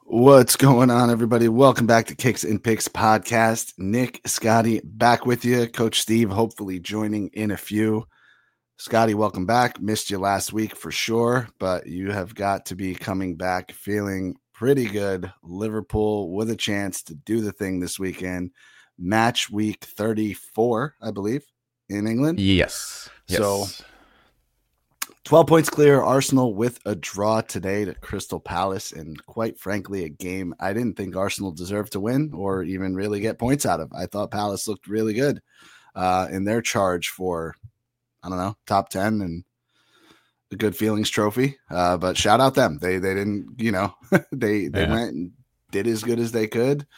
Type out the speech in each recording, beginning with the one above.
What's going on, everybody? Welcome back to Kicks and Picks podcast. Nick, Scotty, back with you. Coach Steve, hopefully joining in a few. Scotty, welcome back. Missed you last week for sure, but you have got to be coming back feeling pretty good. Liverpool with a chance to do the thing this weekend. Match week 34, I believe, in England. Yes. So 12 points clear. Arsenal with a draw today to Crystal Palace, and quite frankly, a game I didn't think Arsenal deserved to win or even really get points out of. I thought Palace looked really good in their charge for, I don't know, top 10 and the Good Feelings trophy. But shout out them. They didn't, they went and did as good as they could.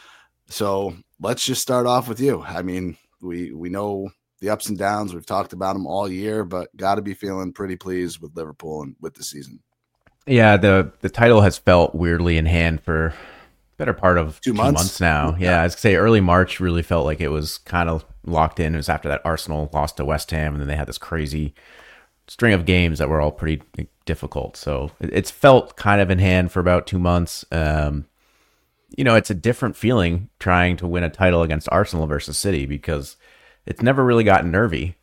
So let's just start off with you. I mean, we know the ups and downs. We've talked about them all year, but got to be feeling pretty pleased with Liverpool and with the season. Yeah, the title has felt weirdly in hand for better part of 2 months now. Yeah, I was going to say early March really felt like it was kind of locked in. It was after that Arsenal lost to West Ham, and then they had this crazy string of games that were all pretty difficult. So it's felt kind of in hand for about 2 months. It's a different feeling trying to win a title against Arsenal versus City because it's never really gotten nervy.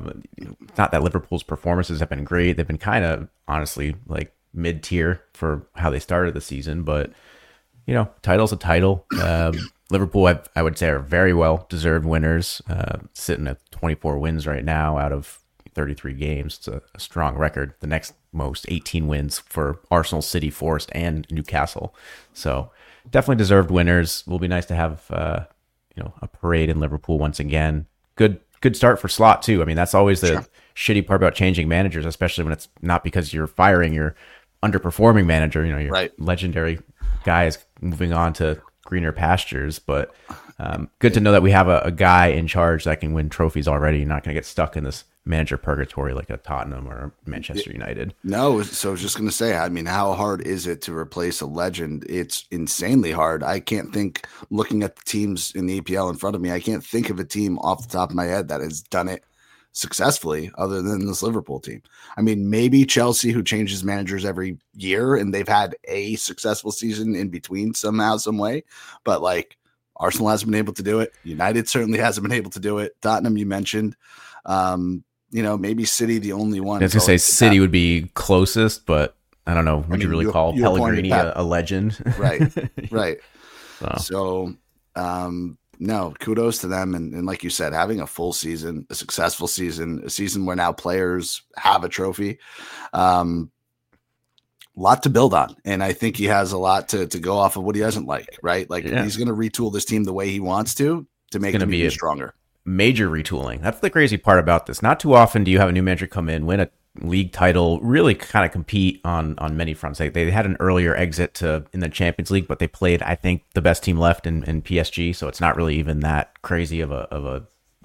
Not that Liverpool's performances have been great. They've been kind of, honestly, like mid-tier for how they started the season. But, title's a title. Liverpool, I would say, are very well-deserved winners, sitting at 24 wins right now out of 33 games. It's a strong record. The next most, 18 wins for Arsenal, City, Forest, and Newcastle. So definitely deserved winners. Will be nice to have, a parade in Liverpool once again. Good start for Slot too. I mean, that's always the shitty part about changing managers, especially when it's not because you're firing your underperforming manager. Your legendary guy is moving on to greener pastures. But good to know that we have a guy in charge that can win trophies already. You're not going to get stuck in this manager purgatory like a Tottenham or Manchester United. No, so I was just going to say, I mean, how hard is it to replace a legend? It's insanely hard. I can't think, looking at the teams in the EPL in front of me, I can't think of a team off the top of my head that has done it successfully other than this Liverpool team. I mean, maybe Chelsea, who changes managers every year, and they've had a successful season in between somehow, some way. But like Arsenal hasn't been able to do it. United certainly hasn't been able to do it. Tottenham, you mentioned. Maybe City the only one. I was going to say City would be closest, but I don't know. Would you really call Pellegrini a legend? Right. So, no, kudos to them. And like you said, having a full season, a successful season, a season where now players have a trophy, lot to build on. And I think he has a lot to go off of what he doesn't like, right? Like he's going to retool this team the way he wants to make them even stronger. Major retooling. That's the crazy part about this. Not too often do you have a new manager come in, win a league title, really kind of compete on many fronts. They had an earlier exit in the Champions League, but they played, I think, the best team left in PSG. So it's not really even that crazy of a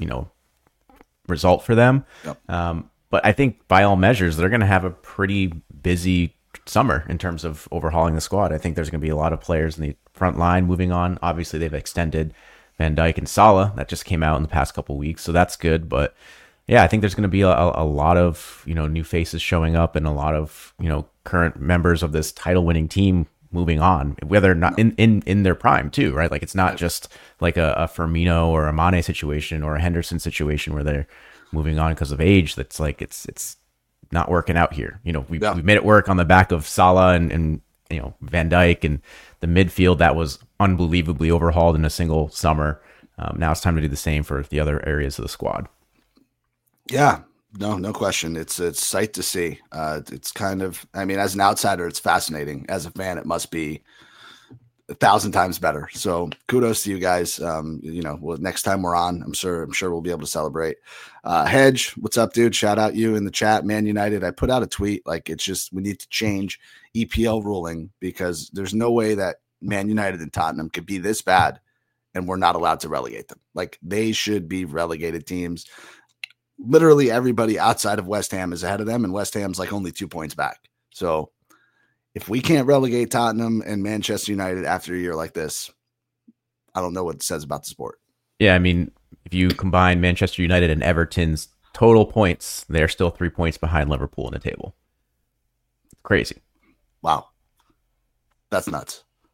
result for them. Yep. But I think by all measures, they're going to have a pretty busy summer in terms of overhauling the squad. I think there's going to be a lot of players in the front line moving on. Obviously, they've extended Van Dijk and Salah. That just came out in the past couple of weeks, so that's good. But yeah, I think there's going to be a lot of new faces showing up and a lot of current members of this title-winning team moving on, whether or not in their prime too, right? Like it's not just like a Firmino or a Mane situation or a Henderson situation where they're moving on because of age. That's like it's not working out here. We made it work on the back of Salah and Van Dijk and the midfield that was unbelievably overhauled in a single summer. Now it's time to do the same for the other areas of the squad. Yeah, no question. It's sight to see. It's kind of, I mean, as an outsider, it's fascinating. As a fan, it must be 1,000 times better. So kudos to you guys. Next time we're on, I'm sure we'll be able to celebrate. Hedge, what's up, dude? Shout out you in the chat. Man United, I put out a tweet like it's just we need to change EPL ruling because there's no way that Man United and Tottenham could be this bad and we're not allowed to relegate them. Like they should be relegated teams. Literally everybody outside of West Ham is ahead of them, and West Ham's like only 2 points back. So if we can't relegate Tottenham and Manchester United after a year like this, I don't know what it says about the sport. Yeah, I mean, if you combine Manchester United and Everton's total points, they're still 3 points behind Liverpool in the table. Crazy. Wow. That's nuts.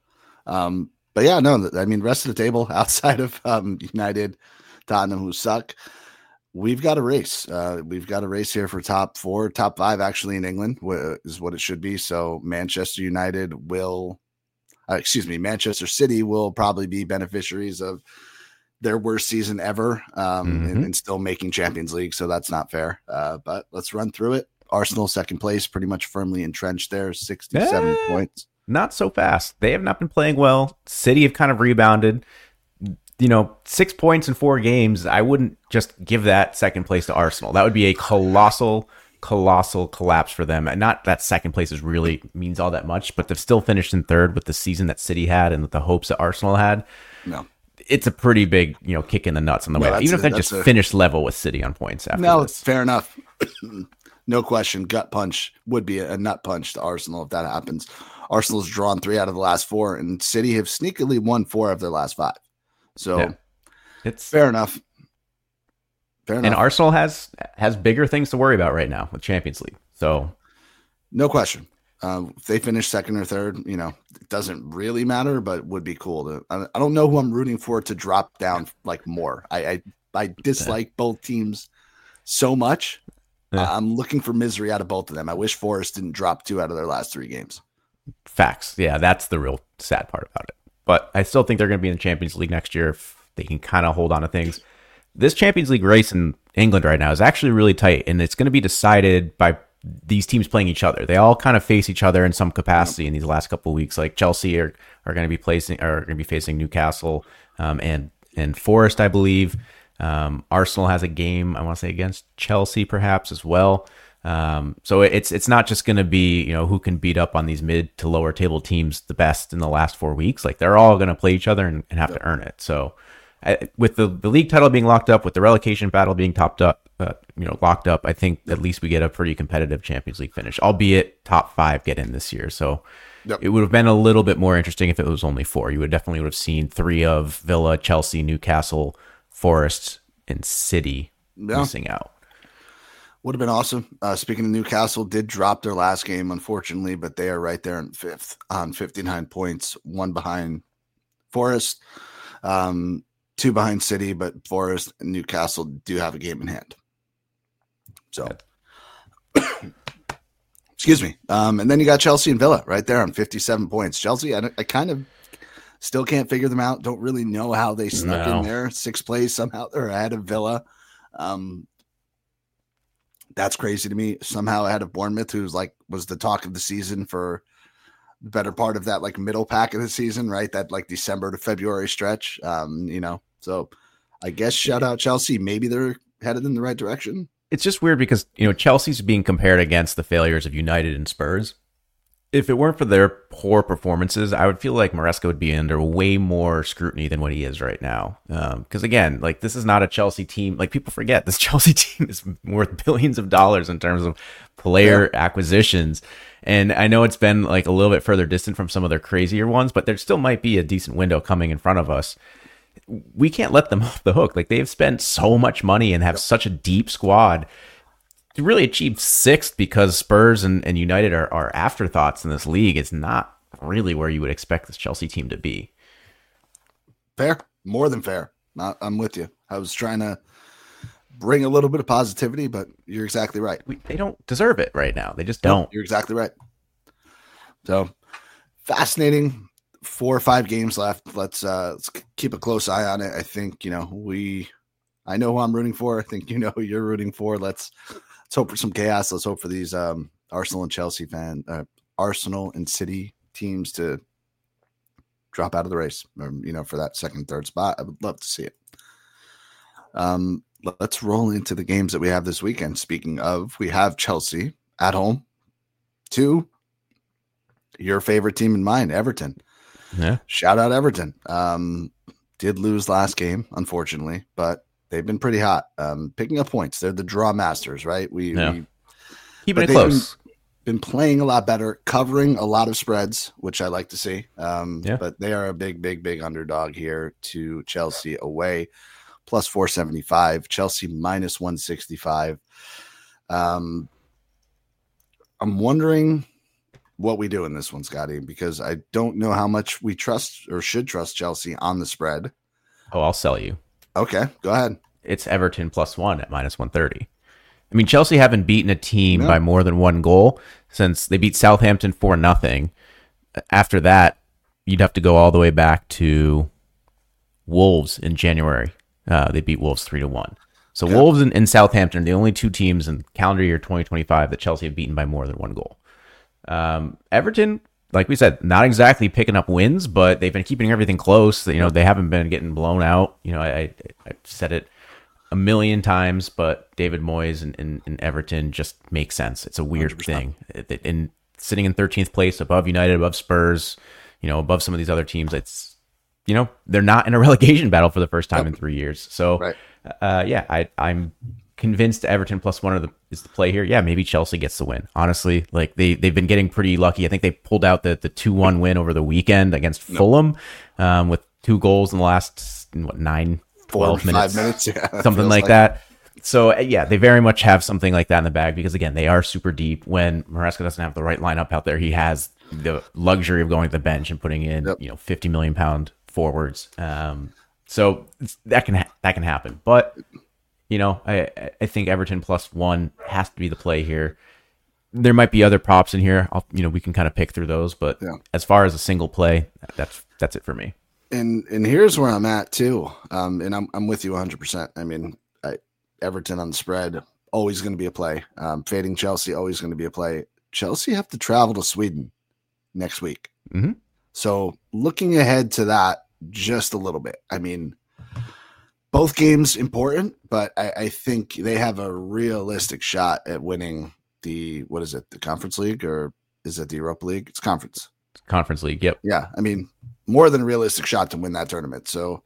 But yeah, no, I mean, rest of the table outside of United, Tottenham, who suck, we've got a race. We've got a race here for top 4, top 5, actually, in England is what it should be. So Manchester United will, Manchester City will probably be beneficiaries of their worst season ever and still making Champions League. So that's not fair. But let's run through it. Arsenal, second place, pretty much firmly entrenched there, 67 points. Not so fast. They have not been playing well. City have kind of rebounded. 6 points in 4 games. I wouldn't just give that second place to Arsenal. That would be a colossal collapse for them. And not that second place is really means all that much, but they've still finished in third with the season that City had and with the hopes that Arsenal had. No. It's a pretty big, kick in the nuts on the way. Even if they just finish level with City on points after this. Fair enough. No question. Gut punch would be a nut punch to Arsenal if that happens. Arsenal's drawn 3 out of the last 4, and City have sneakily won 4 of their last 5. So it's fair enough. And Arsenal has bigger things to worry about right now with Champions League. So no question. If they finish second or third, it doesn't really matter, but would be cool I don't know who I'm rooting for to drop down like more. I dislike both teams so much. I'm looking for misery out of both of them. I wish Forest didn't drop 2 out of their last 3 games. Facts. Yeah, that's the real sad part about it. But I still think they're going to be in the Champions League next year if they can kind of hold on to things. This Champions League race in England right now is actually really tight, and it's going to be decided by these teams playing each other. They all kind of face each other in some capacity in these last couple of weeks. Like Chelsea are going to be facing Newcastle and Forest, I believe. Arsenal has a game, I want to say, against Chelsea perhaps as well. So it's not just going to be, who can beat up on these mid to lower table teams the best in the last 4 weeks. Like they're all going to play each other and have to earn it. So with the league title being locked up, with the relegation battle being locked up, I think at least we get a pretty competitive Champions League finish, albeit top 5 get in this year. So it would have been a little bit more interesting if it was only 4. You would have seen 3 of Villa, Chelsea, Newcastle, Forest, and City missing out. Would have been awesome. Speaking of Newcastle, did drop their last game, unfortunately, but they are right there in 5th on 59 points, 1 behind Forest, 2 behind City, but Forest and Newcastle do have a game in hand. So, excuse me. And then you got Chelsea and Villa right there on 57 points. Chelsea, I kind of still can't figure them out. Don't really know how they snuck in there. 6th place, somehow they're ahead of Villa. That's crazy to me. Somehow ahead of Bournemouth, who's was the talk of the season for the better part of that middle pack of the season, right? That December to February stretch. So I guess shout out Chelsea. Maybe they're headed in the right direction. It's just weird because, Chelsea's being compared against the failures of United and Spurs. If it weren't for their poor performances, I would feel like Maresca would be under way more scrutiny than what he is right now. Because again, this is not a Chelsea team. People forget this Chelsea team is worth billions of dollars in terms of player acquisitions. And I know it's been a little bit further distant from some of their crazier ones, but there still might be a decent window coming in front of us. We can't let them off the hook. They've spent so much money and have such a deep squad. To really achieve 6th because Spurs and United are afterthoughts in this league is not really where you would expect this Chelsea team to be. Fair. More than fair. I'm with you. I was trying to bring a little bit of positivity, but you're exactly right. They don't deserve it right now. They just don't. You're exactly right. So fascinating. 4 or 5 games left. Let's keep a close eye on it. I think, I know who I'm rooting for. I think who you're rooting for. Let's hope for some chaos. Let's hope for these Arsenal and City teams to drop out of the race, for that second, third spot. I would love to see it. Let's roll into the games that we have this weekend. Speaking of, we have Chelsea at home to your favorite team and mine, Everton. Yeah. Shout out Everton. Did lose last game, unfortunately, but they've been pretty hot, picking up points. They're the draw masters, right? We keeping it close. Been playing a lot better, covering a lot of spreads, which I like to see. But they are a big underdog here to Chelsea away, plus 475. Chelsea minus 165. I'm wondering what we do in this one, Scotty, because I don't know how much we trust or should trust Chelsea on the spread. Oh, I'll sell you. Okay, go ahead. It's Everton +1 at -130. I mean, Chelsea haven't beaten a team by more than 1 goal since they beat Southampton 4-0. After that, you'd have to go all the way back to Wolves in January. They beat Wolves 3-1. So Wolves and Southampton are the only 2 teams in calendar year 2025 that Chelsea have beaten by more than 1 goal. Everton, like we said, not exactly picking up wins, but they've been keeping everything close. You know, they haven't been getting blown out. You know, I've said it a million times, but David Moyes and Everton just make sense. It's a weird 100%. Thing. And sitting in 13th place above United, above Spurs, you know, above some of these other teams, it's, you know, they're not in a relegation battle for the first time in 3 years. So, I'm convinced Everton +1 is the play here. Yeah, maybe Chelsea gets the win. Honestly, like they've been getting pretty lucky. I think they pulled out the 2-1 win over the weekend against Fulham with 2 goals in the last 12 minutes, 5 minutes, something like that. So yeah, they very much have something like that in the bag because again, they are super deep. When Maresca doesn't have the right lineup out there, he has the luxury of going to the bench and putting in 50 million pound forwards. So that can happen, but. You know, I think Everton +1 has to be the play here. There might be other props in here. We can kind of pick through those, but as far as a single play, that's it for me. And here's where I'm at too. And I'm with you 100%. I mean, Everton on the spread always going to be a play. Fading Chelsea always going to be a play. Chelsea have to travel to Sweden next week, so looking ahead to that just a little bit. I mean. Both games important, but I think they have a realistic shot at winning the Conference League, or is it the Europa League? It's Conference League. Yep. Yeah. I mean, more than a realistic shot to win that tournament. So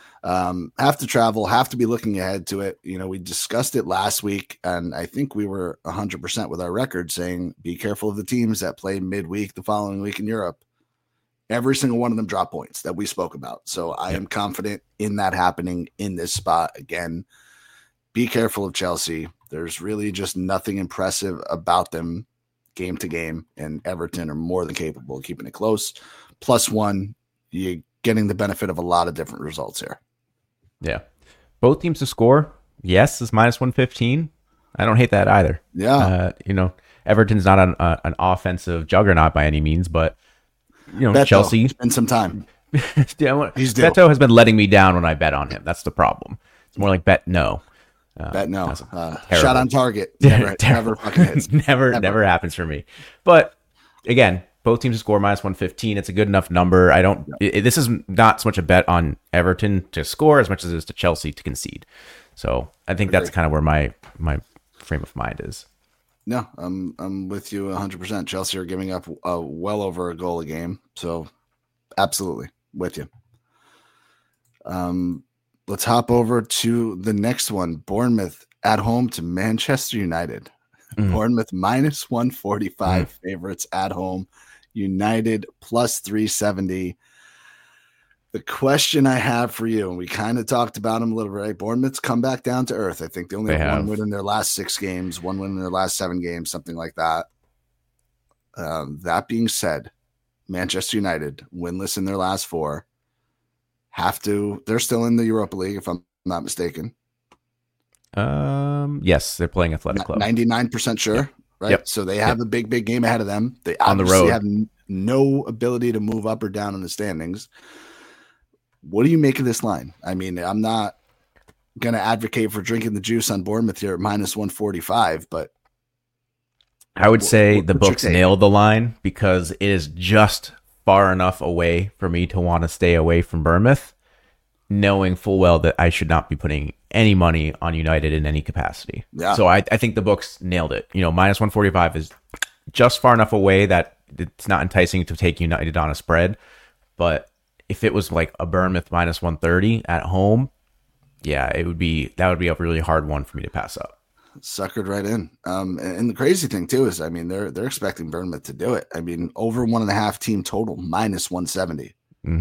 have to travel, have to be looking ahead to it. You know, we discussed it last week, and I think we were 100% with our record saying, be careful of the teams that play midweek the following week in Europe. Every single one of them drop points that we spoke about. So I am confident in that happening in this spot. Again, be careful of Chelsea. There's really just nothing impressive about them game to game, and Everton are more than capable of keeping it close. +1, you're getting the benefit of a lot of different results here. Yeah. Both teams to score. Yes, is -115. I don't hate that either. Yeah. Everton's not an offensive juggernaut by any means, but Beto, Chelsea spend some time. Beto has been letting me down when I bet on him. That's the problem. It's more like bet no. Shot on target. Never fucking hits. Never happens for me. But again, both teams score -115. It's a good enough number. This is not so much a bet on Everton to score as much as it is to Chelsea to concede. So I think that's kind of where my frame of mind is. No, I'm with you 100%. Chelsea are giving up well over a goal a game, so absolutely with you. Let's hop over to the next one. Bournemouth at home to Manchester United. Bournemouth -145 favorites at home. United +370. The question I have for you, and we kind of talked about them a little bit, right? Bournemouth's come back down to earth. I think they only have 1 win in their last 6 games, 1 win in their last 7 games, something like that. That being said, Manchester United, winless in their last 4, they're still in the Europa League, if I'm not mistaken. Yes, they're playing Athletic Club. 99% sure, right? Yep. So they have a big game ahead of them. They on the road have no ability to move up or down in the standings. What do you make of this line? I mean, I'm not going to advocate for drinking the juice on Bournemouth here at -145, but I would say the books nailed the line because it is just far enough away for me to want to stay away from Bournemouth, knowing full well that I should not be putting any money on United in any capacity. Yeah. So I think the books nailed it. -145 is just far enough away that it's not enticing to take United on a spread, but if it was like a Bournemouth -130 at home, that would be a really hard one for me to pass up. Suckered right in. And the crazy thing too is, I mean, they're expecting Bournemouth to do it. I mean, over 1.5 team total, -170.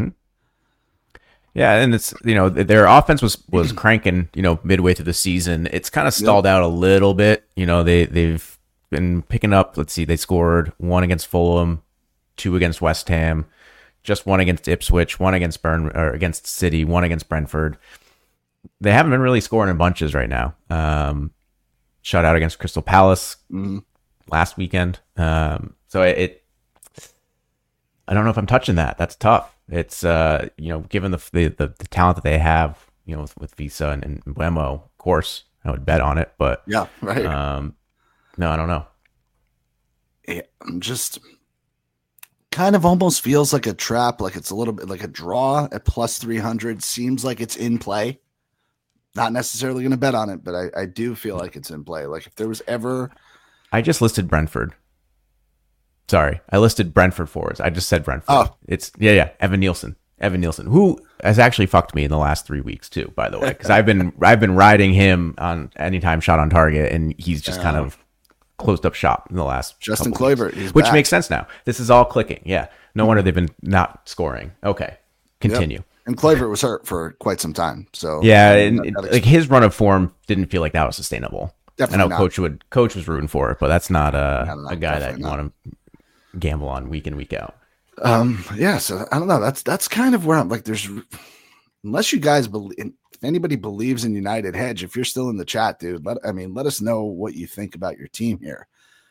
Yeah, and it's their offense was cranking midway through the season. It's kind of stalled out a little bit. They've been picking up. Let's see, they scored 1 against Fulham, 2 against West Ham, just 1 against Ipswich, 1 against against City, 1 against Brentford. They haven't been really scoring in bunches right now. Shutout against Crystal Palace last weekend. So I don't know if I'm touching that. That's tough. It's given the talent that they have, with Visa and Mbeumo, of course, I would bet on it. But yeah, right. No, I don't know. I'm just kind of almost feels like a trap. Like it's a little bit like a draw at plus 300. Seems like it's in play. Not necessarily going to bet on it, but I do feel like it's in play. Like if there was ever, I just listed Brentford. Sorry, I listed Brentford forwards. I just said Brentford. Oh, it's Evan Nielsen, who has actually fucked me in the last 3 weeks too. By the way, because I've been riding him on anytime shot on target, and he's just kind of closed up shop in the last. Justin Kluivert, which back. Makes sense now. This is all clicking. Yeah, no wonder they've been not scoring. Okay, continue. Yep. And Kluivert was hurt for quite some time. So yeah, like his run of form didn't feel like that was sustainable. Definitely I know not. Coach was rooting for it, but that's not a guy that you want to gamble on week in, week out. Yeah, so I don't know. That's kind of where I'm like, unless you guys believe, if anybody believes in United Hedge, if you're still in the chat, dude, let us know what you think about your team here.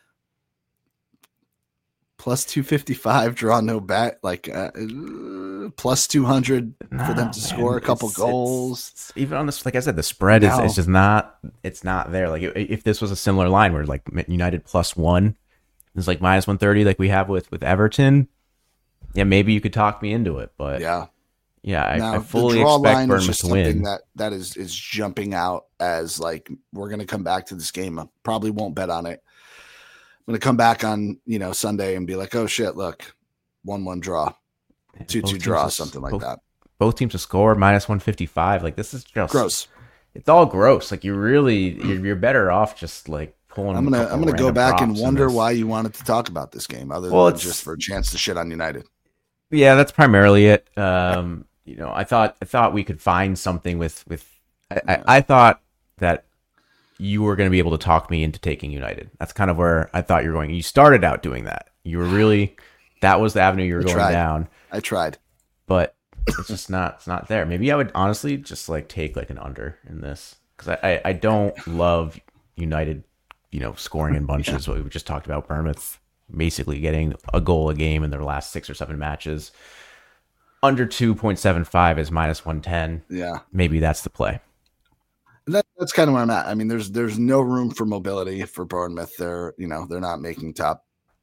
Plus 255, draw no bet, like plus 200 for them to score a couple goals. It's even on this, like I said, the spread is it's just not. It's not there. Like if this was a similar line where like United +1 is like minus 130, like we have with Everton, yeah, maybe you could talk me into it. But yeah, I fully expect Bournemouth to win. That is jumping out as like we're gonna come back to this game. I probably won't bet on it. I'm going to come back on, Sunday and be like, oh shit, look, 1-1 draw, 2-2 draw, something like that. Both teams to score minus 155. Like this is just gross. It's all gross. Like you're better off just like pulling. I'm gonna go back and wonder why you wanted to talk about this game, other than just for a chance to shit on United. Yeah, that's primarily it. I thought we could find something with. I thought that you were going to be able to talk me into taking United. That's kind of where I thought you were going. You started out doing that. You were really, that was the avenue you were going down. I tried. But it's just not, it's not there. Maybe I would honestly just like take like an under in this. Because I don't love United, scoring in bunches. What we just talked about, Bournemouth basically getting a goal a game in their last 6 or 7 matches. Under 2.75 is minus 110. Yeah. Maybe that's the play. That's kind of where I'm at. I mean, there's no room for mobility for Bournemouth. They're they're not making top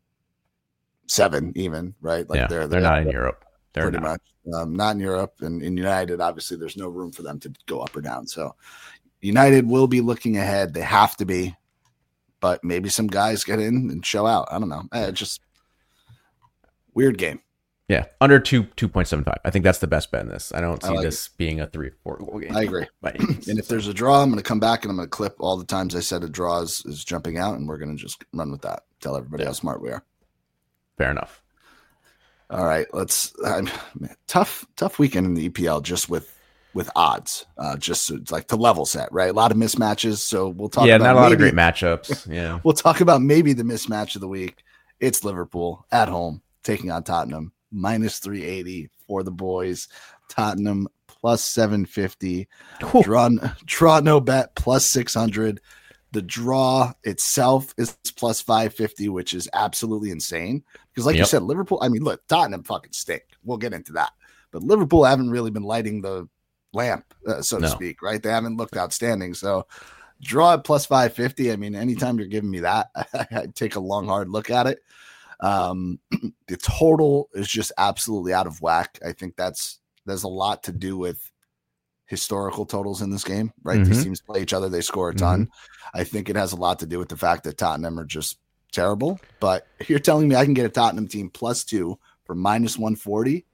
7 even, right? Like they're not in Europe. They're pretty much not in Europe, and in United, obviously, there's no room for them to go up or down. So United will be looking ahead. They have to be, but maybe some guys get in and show out. I don't know. Just weird game. Yeah, under 2.75. I think that's the best bet in this. I don't see this being a 3 or 4 goal game. I agree. And if there's a draw, I'm going to come back and I'm going to clip all the times I said a draw is jumping out, and we're going to just run with that. Tell everybody how smart we are. Fair enough. All right, tough weekend in the EPL just with odds. Just like to level set, right? A lot of mismatches. So we'll talk. Yeah, about not a lot of great matchups. Yeah, we'll talk about maybe the mismatch of the week. It's Liverpool at home taking on Tottenham. Minus 380 for the boys. Tottenham plus 750. Draw no bet plus 600. The draw itself is plus 550, which is absolutely insane. Because like you said, Liverpool, I mean, look, Tottenham fucking stink. We'll get into that. But Liverpool haven't really been lighting the lamp, so to speak, right? They haven't looked outstanding. So draw at plus 550. I mean, anytime you're giving me that, I take a long, hard look at it. The total is just absolutely out of whack. I think there's a lot to do with historical totals in this game, right? These teams play each other, they score a ton. I think it has a lot to do with the fact that Tottenham are just terrible. But if you're telling me I can get a Tottenham team +2 for minus 140,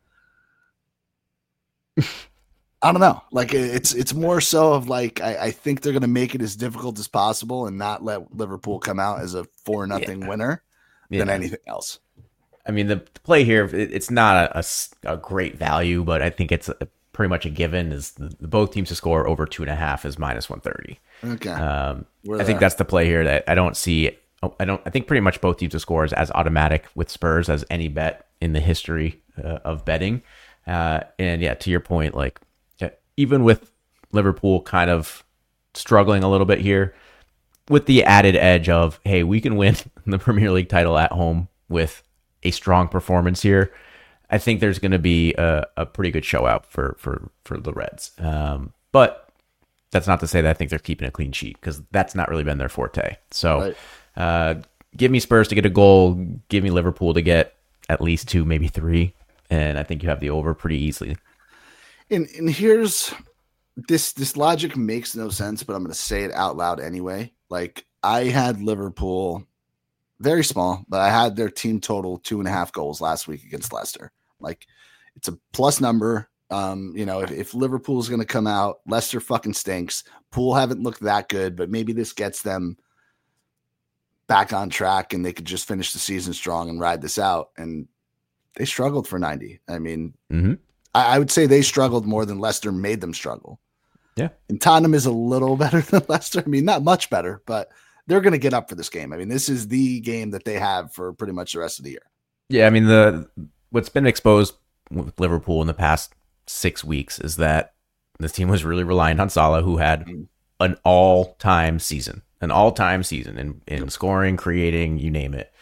I don't know. Like it's more so of like I think they're going to make it as difficult as possible and not let Liverpool come out as a 4-0 winner than anything else. I mean, the play here, it's not a great value, but I think it's pretty much a given is both teams to score over 2.5 is minus 130. Okay. I think that's the play here that I don't see I think pretty much both teams to score is as automatic with Spurs as any bet in the history of betting. And yeah, to your point, like even with Liverpool kind of struggling a little bit here, with the added edge of, hey, we can win the Premier League title at home with a strong performance here, I think there's going to be a pretty good show out for the Reds. But that's not to say that I think they're keeping a clean sheet, because that's not really been their forte. So give me Spurs to get a goal, give me Liverpool to get at least 2, maybe 3, and I think you have the over pretty easily. And here's this logic makes no sense, but I'm going to say it out loud anyway. Like, I had Liverpool very small, but I had their team total 2.5 goals last week against Leicester. Like, it's a plus number. If Liverpool is going to come out, Leicester fucking stinks. Pool haven't looked that good, but maybe this gets them back on track and they could just finish the season strong and ride this out. And they struggled for 90. I mean, I would say they struggled more than Leicester made them struggle. Yeah. And Tottenham is a little better than Leicester. I mean, not much better, but they're going to get up for this game. I mean, this is the game that they have for pretty much the rest of the year. Yeah. I mean, what's been exposed with Liverpool in the past 6 weeks is that this team was really reliant on Salah, who had an all-time season in scoring, creating, you name it.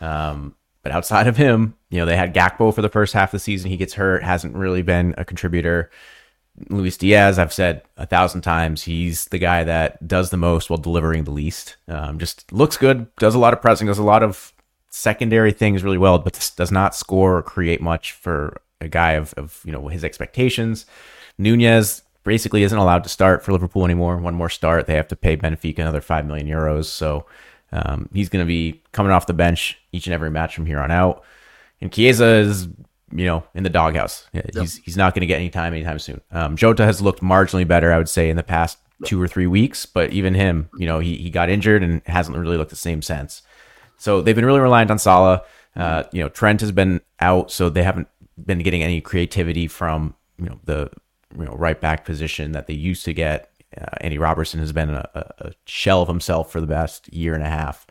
But outside of him, they had Gakpo for the first half of the season. He gets hurt, hasn't really been a contributor. Luis Diaz, I've said 1,000 times, he's the guy that does the most while delivering the least. Just looks good, does a lot of pressing, does a lot of secondary things really well, but does not score or create much for a guy of his expectations. Nunez basically isn't allowed to start for Liverpool anymore. One more start, they have to pay Benfica another 5 million euros. So he's going to be coming off the bench each and every match from here on out. And Chiesa is, in the doghouse. He's not going to get any time anytime soon. Jota has looked marginally better, I would say, in the past 2 or 3 weeks. But even him, he got injured and hasn't really looked the same since. So they've been really reliant on Salah. Trent has been out, so they haven't been getting any creativity from the right back position that they used to get. Andy Robertson has been a shell of himself for the past year and a half.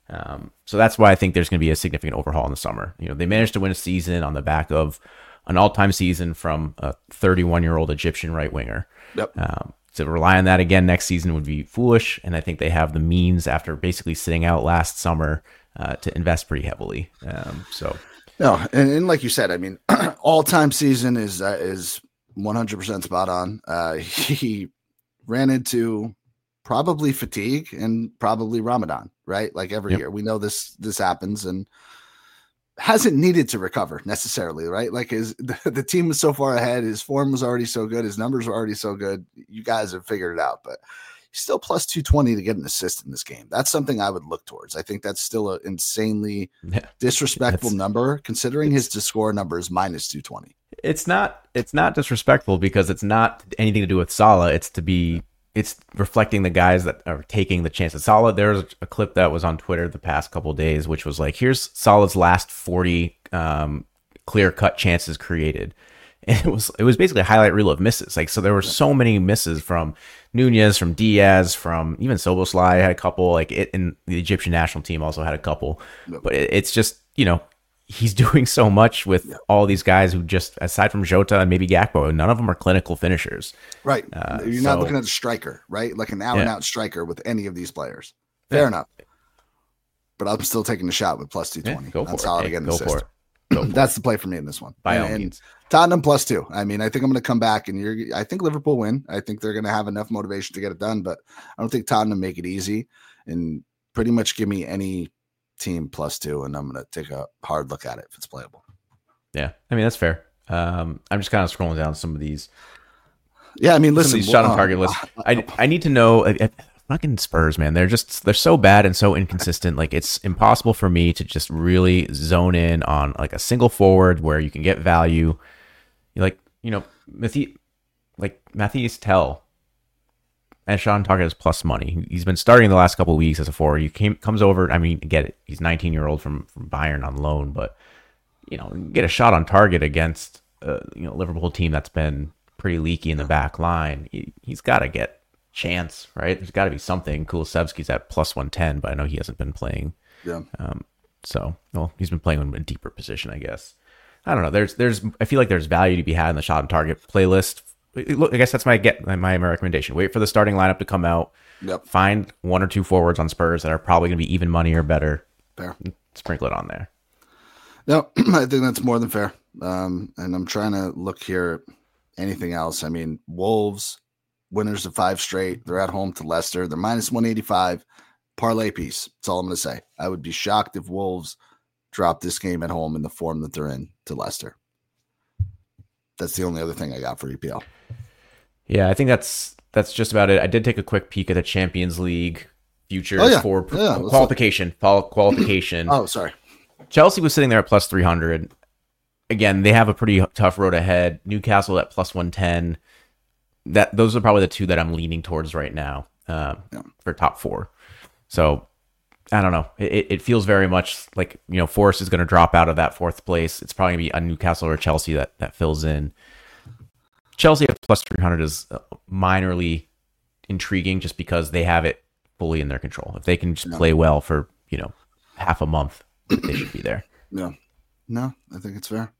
So that's why I think there's going to be a significant overhaul in the summer. They managed to win a season on the back of an all-time season from a 31-year-old Egyptian right winger. Yep. To rely on that again next season would be foolish, and I think they have the means, after basically sitting out last summer, to invest pretty heavily. No, and like you said, I mean, all-time season is 100% spot on. He ran into probably fatigue and probably Ramadan, right? Like every year, we know this happens, and hasn't needed to recover necessarily, right? Like the team was so far ahead, his form was already so good, his numbers were already so good. You guys have figured it out, but he's still plus 220 to get an assist in this game. That's something I would look towards. I think that's still an insanely disrespectful number, considering his to score number is minus 220. It's not disrespectful because it's not anything to do with Salah. It's reflecting the guys that are taking the chance at Salah. There was a clip that was on Twitter the past couple of days, which was like, here's Salah's last 40 clear-cut chances created. And it was basically a highlight reel of misses. Like, so there were so many misses from Nunez, from Diaz, from even Szoboszlai had a couple. And the Egyptian national team also had a couple. But it's just, he's doing so much with all these guys who just, aside from Jota and maybe Gakpo, none of them are clinical finishers. Right. You're not looking at a striker, right? Like an out-and-out striker with any of these players. Fair enough. But I'm still taking the shot with plus 220. Go for it. Go for it. That's the play for me in this one. By all means. Tottenham plus 2. I mean, I think I'm going to come back, and I think Liverpool win. I think they're going to have enough motivation to get it done, but I don't think Tottenham make it easy. And pretty much give me any team plus 2, and I'm going to take a hard look at it if it's playable. Yeah, I mean, that's fair. I'm just kind of scrolling down some of these. Yeah, I mean, listen, these shot on target lists. I need to know. Fucking Spurs, man. They're so bad and so inconsistent. Like, it's impossible for me to just really zone in on like a single forward where you can get value. Matthias Tell and shot on target is plus money. He's been starting the last couple of weeks as a forward. He comes over. I mean, get it. He's 19-year-old from Bayern on loan, but get a shot on target against Liverpool team that's been pretty leaky in the back line. He's got to get chance, right? There's got to be something. Kulusevski's at plus 110, but I know he hasn't been playing Yeah. So, well, he's been playing in a deeper position, I guess. I don't know. I feel like there's value to be had in the shot on target playlist. Look, I guess that's my recommendation. Wait for the starting lineup to come out. Yep. Find one or two forwards on Spurs that are probably going to be even money or better. Fair. Sprinkle it on there. No, I think that's more than fair. And I'm trying to look here at anything else. I mean, Wolves, winners of 5 straight. They're at home to Leicester. They're minus 185. Parlay piece. That's all I'm going to say. I would be shocked if Wolves drop this game at home in the form that they're in to Leicester. That's the only other thing I got for EPL. Yeah, I think that's just about it. I did take a quick peek at the Champions League futures for qualification. Qualification. Oh, sorry. Chelsea was sitting there at plus 300. Again, they have a pretty tough road ahead. Newcastle at plus 110. Those are probably the two that I'm leaning towards right now for top 4. So I don't know. It feels very much like, Forest is going to drop out of that 4th place. It's probably going to be a Newcastle or Chelsea that fills in. Chelsea at plus 300 is minorly intriguing just because they have it fully in their control. If they can just play well for, half a month, they should be there. Yeah. No, I think it's fair.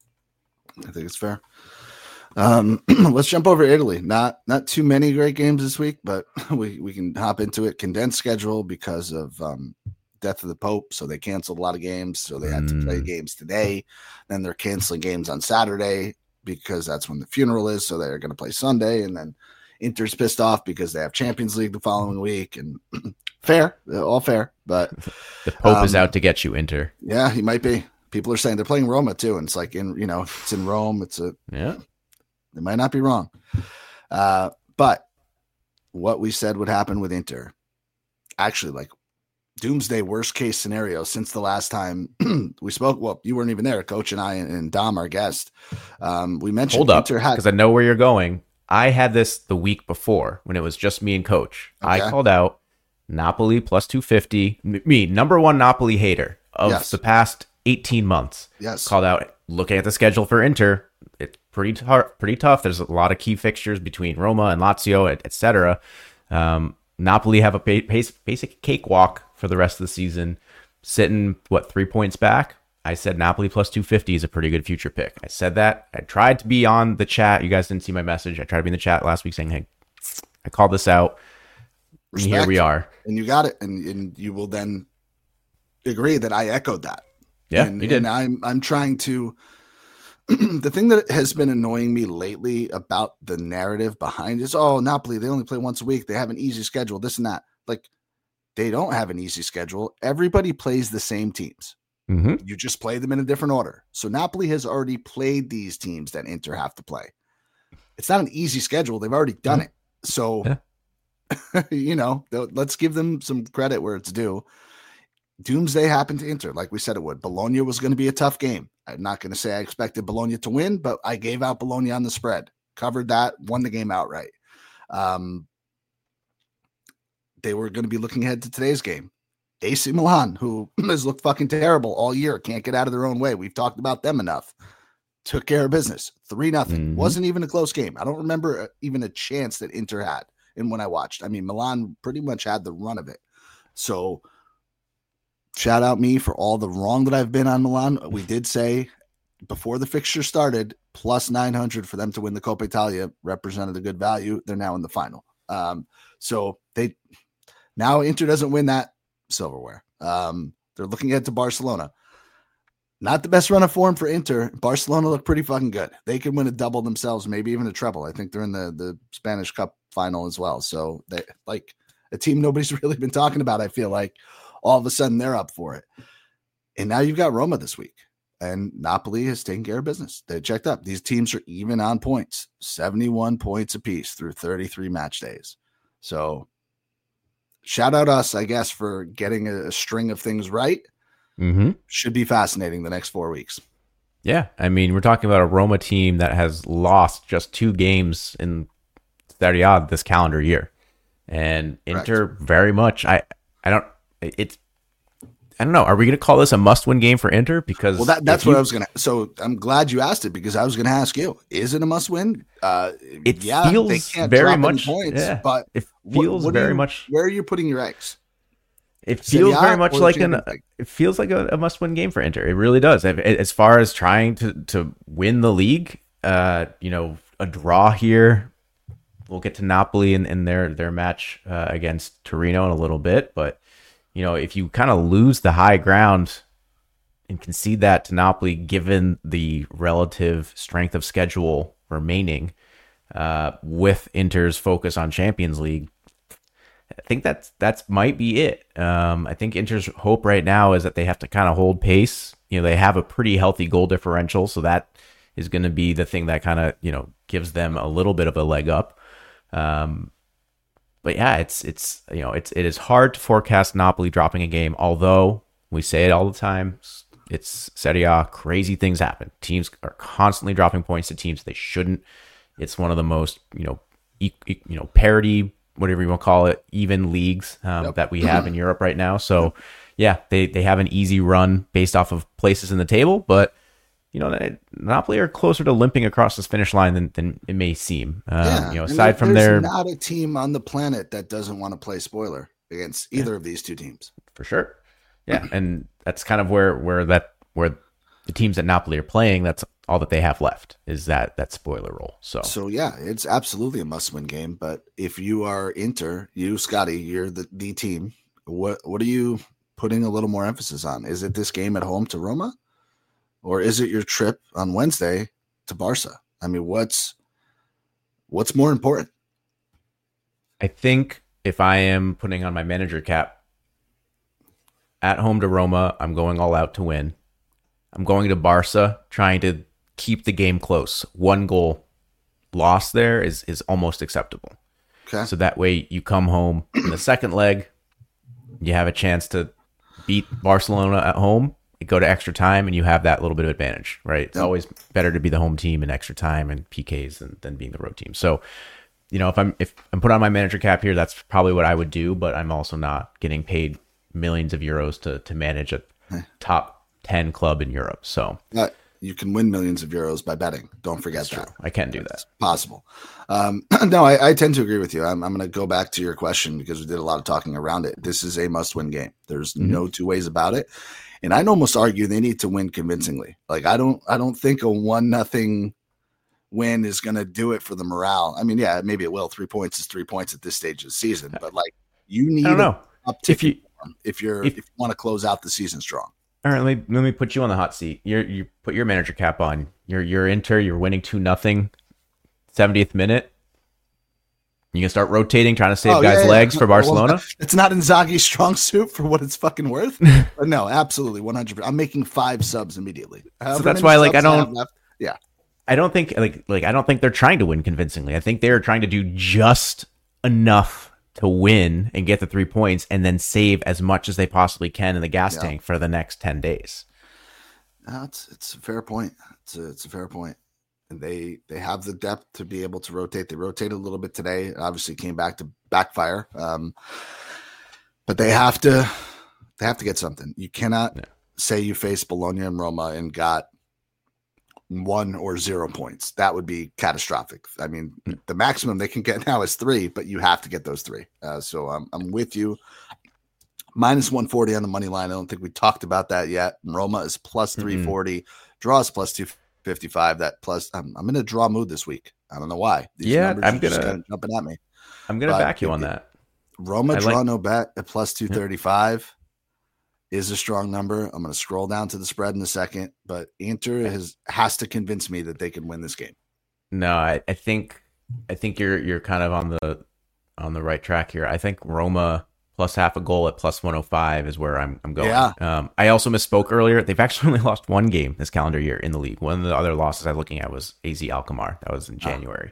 Let's jump over Italy. Not too many great games this week, but we can hop into it. Condensed schedule because of death of the Pope, so they canceled a lot of games. So they had to play games today. Then they're canceling games on Saturday because that's when the funeral is. So they're going to play Sunday, and then Inter's pissed off because they have Champions League the following week. And fair, all fair, but the Pope is out to get you, Inter. Yeah, he might be. People are saying they're playing Roma too, and it's like it's in Rome. They might not be wrong. But what we said would happen with Inter, actually, like doomsday worst case scenario since the last time we spoke. Well, you weren't even there, Coach and I and Dom, our guest. We mentioned Hold up, because I know where you're going. I had this the week before when it was just me and Coach. Okay. I called out Napoli plus 250. Me, number one Napoli hater of the past 18 months. Yes. Called out, looking at the schedule for Inter, it's pretty tough. There's a lot of key fixtures between Roma and Lazio, etc. Napoli have a basic cakewalk for the rest of the season, sitting 3 points back. I said Napoli plus 250 is a pretty good future pick. I said that. I tried to be on the chat. You guys didn't see my message. I tried to be in the chat last week saying, hey, I called this out. Respect. And here we are. And you got it. And you will then agree that I echoed that. Yeah, you did. And I'm trying to the thing that has been annoying me lately about the narrative behind is, Napoli, they only play once a week. They have an easy schedule, this and that. Like, they don't have an easy schedule. Everybody plays the same teams. Mm-hmm. You just play them in a different order. So Napoli has already played these teams that Inter have to play. It's not an easy schedule. They've already done it. So, let's give them some credit where it's due. Doomsday happened to Inter, like we said it would. Bologna was going to be a tough game. I'm not going to say I expected Bologna to win, but I gave out Bologna on the spread, covered that, won the game outright. They were going to be looking ahead to today's game. AC Milan, who has looked fucking terrible all year, can't get out of their own way. We've talked about them enough. Took care of business. 3-0. Mm-hmm. Wasn't even a close game. I don't remember even a chance that Inter had. And when I watched, I mean, Milan pretty much had the run of it. So shout out me for all the wrong that I've been on Milan. We did say before the fixture started, plus 900 for them to win the Coppa Italia represented a good value. They're now in the final. So now Inter doesn't win that silverware. They're looking ahead to Barcelona. Not the best run of form for Inter. Barcelona look pretty fucking good. They can win a double themselves, maybe even a treble. I think they're in the Spanish Cup final as well. So they like a team nobody's really been talking about. I feel like all of a sudden they're up for it. And now you've got Roma this week. And Napoli has taken care of business. They checked up. These teams are even on points. 71 points apiece through 33 match days. So shout out us, I guess, for getting a string of things right. Mm-hmm. Should be fascinating the next 4 weeks. Yeah. I mean, we're talking about a Roma team that has lost just 2 games in Serie A this calendar year. And Inter very much, I don't know. Are we going to call this a must-win game for Inter? Because that's what I was going to. So I'm glad you asked it because I was going to ask you: is it a must-win? It feels very much. Points, yeah, but it feels very much. Where are you putting your eggs? It feels very much like it feels like a must-win game for Inter. It really does. As far as trying to win the league, a draw here. We'll get to Napoli and their match against Torino in a little bit, but if you kind of lose the high ground and concede that to Napoli, given the relative strength of schedule remaining, with Inter's focus on Champions League, I think that's might be it. I think Inter's hope right now is that they have to kind of hold pace. They have a pretty healthy goal differential, so that is going to be the thing that kind of gives them a little bit of a leg up. But yeah, it is hard to forecast Napoli dropping a game. Although we say it all the time, it's Serie A. Crazy things happen. Teams are constantly dropping points to teams they shouldn't. It's one of the most parity, whatever you want to call it, even leagues that we have in Europe right now. So yeah, they have an easy run based off of places in the table, but Napoli are closer to limping across this finish line than it may seem. Aside from there's not a team on the planet that doesn't want to play spoiler against either of these two teams. For sure. Yeah. And that's kind of where the teams that Napoli are playing, that's all that they have left is that spoiler role. So yeah, it's absolutely a must-win game. But if you are Inter, Scotty, you're the team. What are you putting a little more emphasis on? Is it this game at home to Roma? Or is it your trip on Wednesday to Barca? I mean, what's more important? I think if I am putting on my manager cap, at home to Roma, I'm going all out to win. I'm going to Barca, trying to keep the game close. 1 goal loss there is almost acceptable. Okay. So that way you come home in the second leg, you have a chance to beat Barcelona at home. You go to extra time and you have that little bit of advantage, right? It's always better to be the home team in extra time and PKs than being the road team. So, if I'm put on my manager cap here, that's probably what I would do, but I'm also not getting paid millions of euros to manage a top 10 club in Europe. So you can win millions of euros by betting. Don't forget that. True. I can do that. It's possible. No, I tend to agree with you. I'm going to go back to your question because we did a lot of talking around it. This is a must-win game. There's no two ways about it. And I'd almost argue they need to win convincingly. Like I don't think a 1-0 win is going to do it for the morale. I mean, yeah, maybe it will. 3 points is 3 points at this stage of the season, but like you need if you want to close out the season strong. All right, let me put you on the hot seat. You put your manager cap on. You're Inter. You're winning 2-0, 70th minute. You can start rotating, trying to save guys' legs for Barcelona. Well, it's not Inzaghi's strong suit for what it's fucking worth. But no, absolutely, 100%. I'm making 5 subs immediately. So that's why, I don't. Yeah, I don't think I don't think they're trying to win convincingly. I think they're trying to do just enough to win and get the 3 points, and then save as much as they possibly can in the gas tank for the next 10 days. No, it's a fair point. It's a fair point. And they have the depth to be able to rotate. They rotated a little bit today. It obviously came back to backfire. But they have to get something. You cannot say you face Bologna and Roma and got 1 or 0 points. That would be catastrophic. I mean, the maximum they can get now is 3, but you have to get those 3. So I'm with you. Minus 140 on the money line. I don't think we talked about that yet. Roma is plus 340. Draw is plus 255. That plus, I'm in a draw mood this week. I don't know why. These I'm gonna jumping at me. I'm gonna back you on that. Roma draw no bet at plus 235 is a strong number. I'm gonna scroll down to the spread in a second, but Inter has to convince me that they can win this game. No, I think you're kind of on the right track here. I think Roma plus half a goal at plus 105 is where I'm going. Yeah. I also misspoke earlier. They've actually only lost 1 game this calendar year in the league. One of the other losses I'm looking at was AZ Alkmaar. That was in January.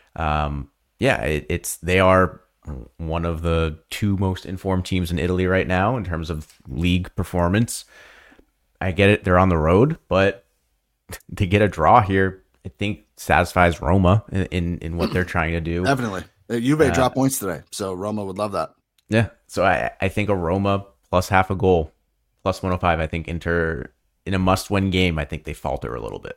They are one of the 2 most informed teams in Italy right now in terms of league performance. I get it. They're on the road, but to get a draw here, I think satisfies Roma in what they're trying to do. Definitely. Juve dropped points today, so Roma would love that. Yeah, so I think a Roma plus half a goal, plus 105. I think Inter in a must-win game, I think they falter a little bit.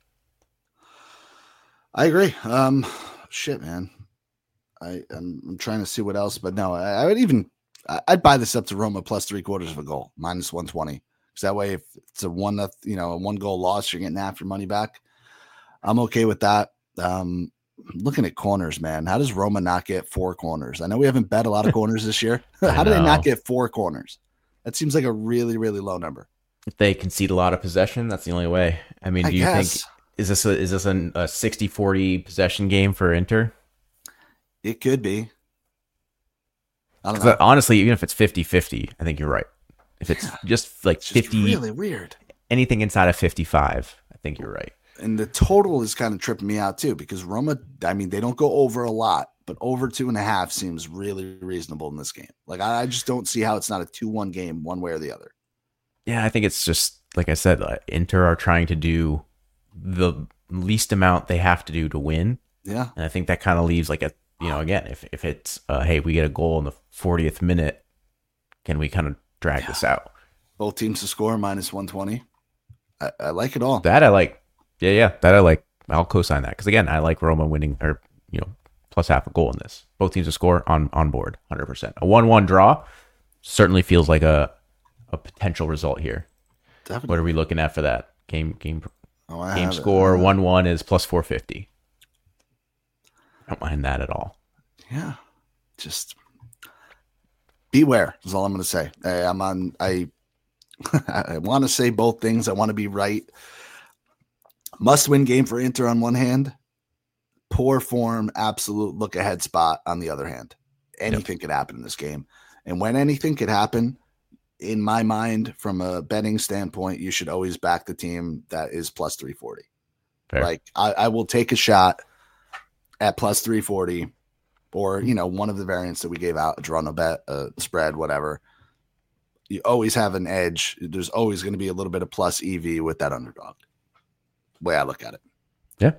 I agree. Shit, man. I'm trying to see what else, but no, I would even I'd buy this up to Roma plus 3/4 of a goal, minus 120. Because that way, if it's a one goal loss, you're getting half your money back. I'm okay with that. Looking at corners, man. How does Roma not get 4 corners? I know we haven't bet a lot of corners this year. How do they not get 4 corners? That seems like a really, really low number. If they concede a lot of possession, that's the only way. I mean, do you think is this a 60-40 possession game for Inter? It could be. I don't know. Honestly, even if it's 50-50, I think you're right. If it's just like it's 50, really weird. Anything inside of 55, I think you're right. And the total is kind of tripping me out too, because Roma, I mean, they don't go over a lot, but over 2.5 seems really reasonable in this game. Like, I just don't see how it's not a 2-1 game one way or the other. Yeah, I think it's just, like I said, Inter are trying to do the least amount they have to do to win. Yeah. And I think that kind of leaves like again, if it's, hey, we get a goal in the 40th minute, can we kind of drag this out? Both teams to score minus 120. I like it all. That I like. Yeah, that I like. I'll co-sign that because again, I like Roma winning or plus half a goal in this. Both teams to score on board, 100%. A 1-1 draw certainly feels like a potential result here. Definitely. What are we looking at for that game score? 1-1 is plus 450. I don't mind that at all. Yeah, just beware is all I'm going to say. I want to say both things. I want to be right. Must-win game for Inter on one hand. Poor form, absolute look-ahead spot on the other hand. Anything could happen in this game. And when anything could happen, in my mind, from a betting standpoint, you should always back the team that is plus 340. Fair. Like, I will take a shot at plus 340 or, one of the variants that we gave out, a draw no bet, a spread, whatever. You always have an edge. There's always going to be a little bit of plus EV with that underdog. Way I look at it. Yeah.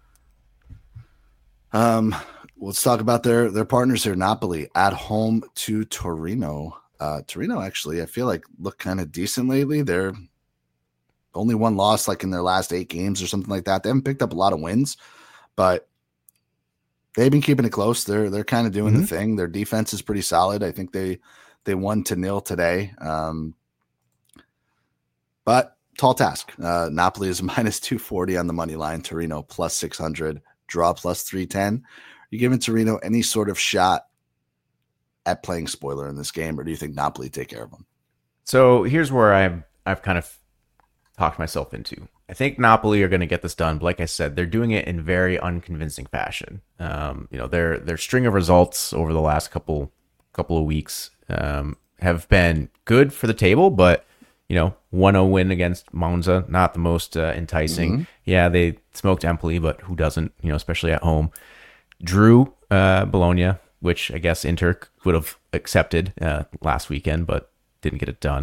Let's talk about their partners here. Napoli at home to Torino. Torino actually, I feel like look kind of decent lately. They're only one loss like in their last 8 games or something like that. They haven't picked up a lot of wins, but they've been keeping it close. They're kind of doing the thing. Their defense is pretty solid. I think they won 0 today. But tall task. Napoli is minus 240 on the money line. Torino plus 600. Draw plus 310. Are you giving Torino any sort of shot at playing spoiler in this game, or do you think Napoli take care of them? So here's where I've kind of talked myself into. I think Napoli are going to get this done, but like I said, they're doing it in very unconvincing fashion. Their string of results over the last couple of weeks have been good for the table, but 1-0 win against Monza, not the most enticing. Mm-hmm. Yeah, they smoked Empoli, but who doesn't, especially at home. Drew Bologna, which I guess Inter would have accepted last weekend, but didn't get it done.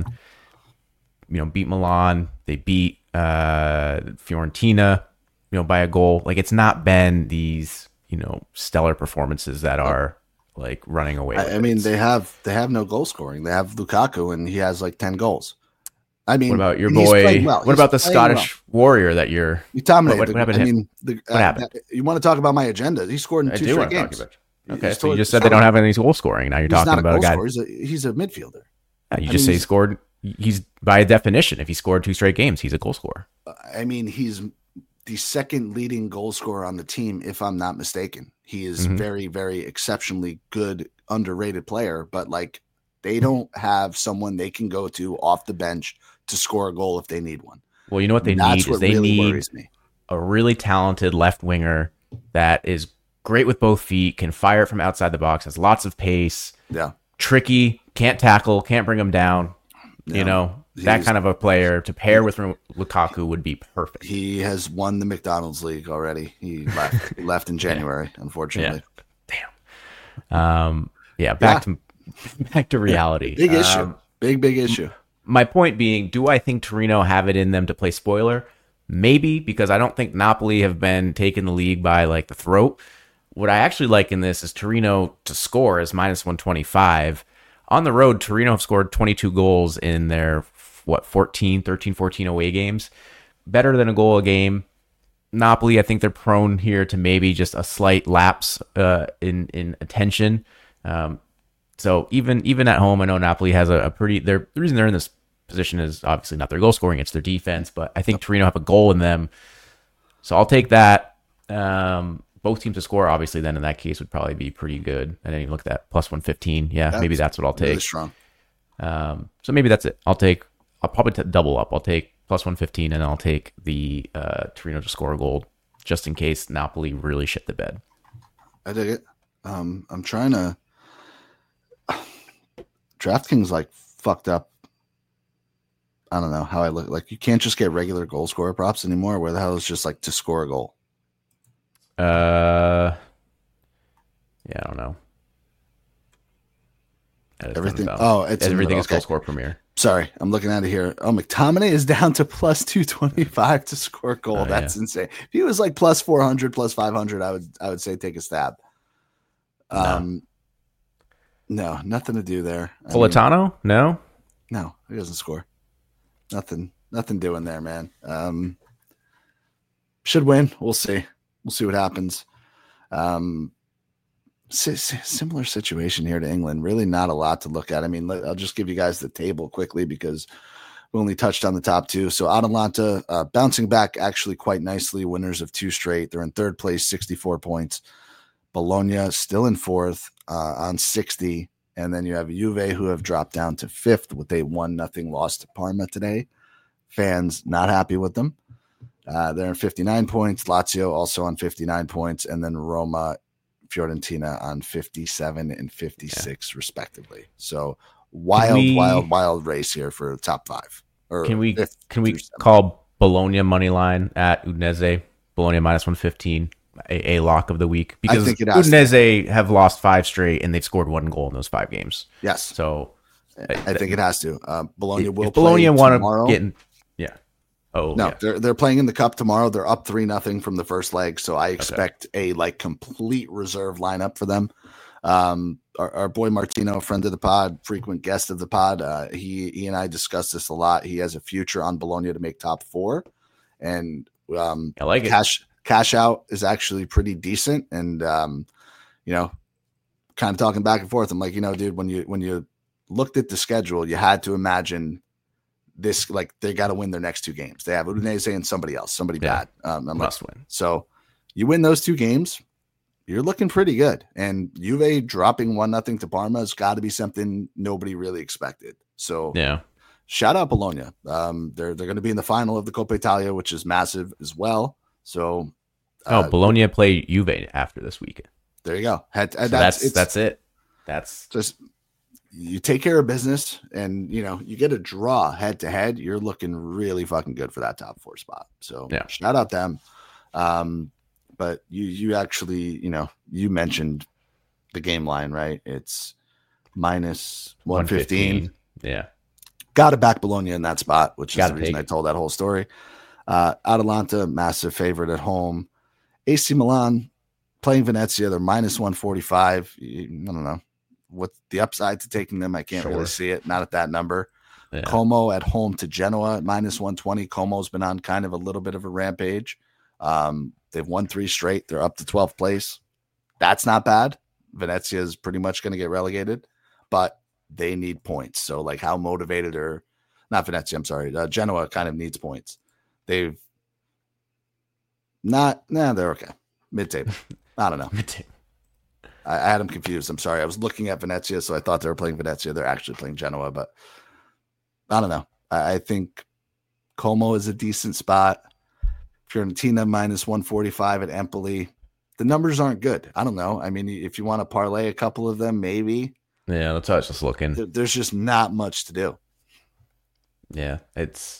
Beat Milan. They beat Fiorentina, by a goal. Like, it's not been these, stellar performances that are like running away. I mean, they have no goal scoring. They have Lukaku, and he has like 10 goals. I mean, what about your boy? Well. What about the Scottish Warrior that you're? You dominated. What happened? What happened? You want to talk about my agenda? He scored in 2 straight games. Okay, so you just said they don't have any goal scoring. Now you're talking about a guy. He's a midfielder. You just say he scored. He's by definition, if he scored 2 straight games, he's a goal scorer. I mean, he's the second leading goal scorer on the team, if I'm not mistaken. He is very, very exceptionally good, underrated player, but like they don't have someone they can go to off the bench to score a goal if they need one. Well, you know what they need is they need a really talented left winger that is great with both feet, can fire it from outside the box, has lots of pace. Yeah. Tricky, can't tackle, can't bring him down. Yeah. That kind of a player to pair with Lukaku would be perfect. He has won the McDonald's League already. He left in January, unfortunately. Yeah. Damn. Back to reality. Big issue. Big issue. My point being, do I think Torino have it in them to play spoiler? Maybe, because I don't think Napoli have been taking the league by like the throat. What I actually like in this is Torino to score is minus 125. On the road, Torino have scored 22 goals in their 13, 14 away games. Better than a goal a game. Napoli, I think they're prone here to maybe just a slight lapse in attention. So even at home, I know Napoli has a pretty. The reason they're in this position is obviously not their goal scoring; it's their defense. But I think Torino have a goal in them, so I'll take that. Both teams to score, obviously, then in that case would probably be pretty good. And then you look at that plus 115. Yeah, maybe that's what I'll take. Really strong. So maybe that's it. I'll probably double up. I'll take plus 115, and I'll take the Torino to score a goal just in case Napoli really shit the bed. I dig it. I'm trying to. DraftKings like fucked up. I don't know how I look. Like you can't just get regular goal scorer props anymore. Where the hell is just like to score a goal? Yeah, I don't know. Everything. Everything is goal score premier. Sorry, I'm looking at it here. Oh, McTominay is down to plus 225 to score a goal. That's insane. If he was like plus 400, plus 500, I would say take a stab. No, nothing to do there. Politano? No, he doesn't score. Nothing doing there, man. Should win. We'll see. We'll see what happens. Similar situation here to England. Really not a lot to look at. I mean, I'll just give you guys the table quickly because we only touched on the top two. So Atalanta bouncing back actually quite nicely. Winners of 2 straight. They're in 3rd place, 64 points. Bologna still in 4th on 60. And then you have Juve who have dropped down to 5th with a 1-0 loss to Parma today. Fans not happy with them. They're in 59 points. Lazio also on 59 points. And then Roma, Fiorentina on 57 and 56 respectively. So wild race here for the top 5. Can we call Bologna money line at Udinese? Bologna minus 115. A lock of the week because Udinese have lost 5 straight and they've scored 1 goal in those 5 games. Yes. So I think it has to. Bologna will Bologna play tomorrow. They're playing in the cup tomorrow. They're up 3-0 from the first leg. So I expect a complete reserve lineup for them. Our boy Martino, friend of the pod, frequent guest of the pod. He and I discussed this a lot. He has a future on Bologna to make top 4 and I like it. Cash out is actually pretty decent. And, kind of talking back and forth. I'm like, dude, when you looked at the schedule, you had to imagine this, like they got to win their next 2 games. They have Udinese and somebody bad. Must win. So you win those 2 games, you're looking pretty good. And Juve dropping 1-0 to Parma has got to be something nobody really expected. So shout out Bologna. They're going to be in the final of the Coppa Italia, which is massive as well. So, Bologna play Juve after this weekend. There you go. That's it. That's just you take care of business, and you get a draw head to head. You're looking really fucking good for that top 4 spot. So, shout out them. But you actually, you mentioned the game line, right? It's minus 115. Yeah, got to back Bologna in that spot, which is the reason I told that whole story. Atalanta, massive favorite at home. AC Milan playing Venezia, they're minus 145. I don't know what the upside to taking them. I can't really see it. Not at that number. Yeah. Como at home to Genoa at minus 120. Como's been on kind of a little bit of a rampage. They've won 3 straight. They're up to 12th place. That's not bad. Venezia is pretty much going to get relegated, but they need points. So like how motivated or not Venezia, I'm sorry. Genoa kind of needs points. They've they're okay. Mid-table. I don't know. Mid-table. I had them confused. I'm sorry. I was looking at Venezia, so I thought they were playing Venezia. They're actually playing Genoa, but I don't know. I think Como is a decent spot. Fiorentina minus 145 at Empoli. The numbers aren't good. I don't know. I mean, if you want to parlay a couple of them, maybe. Yeah, that's how I was just looking. There's just not much to do. Yeah, it's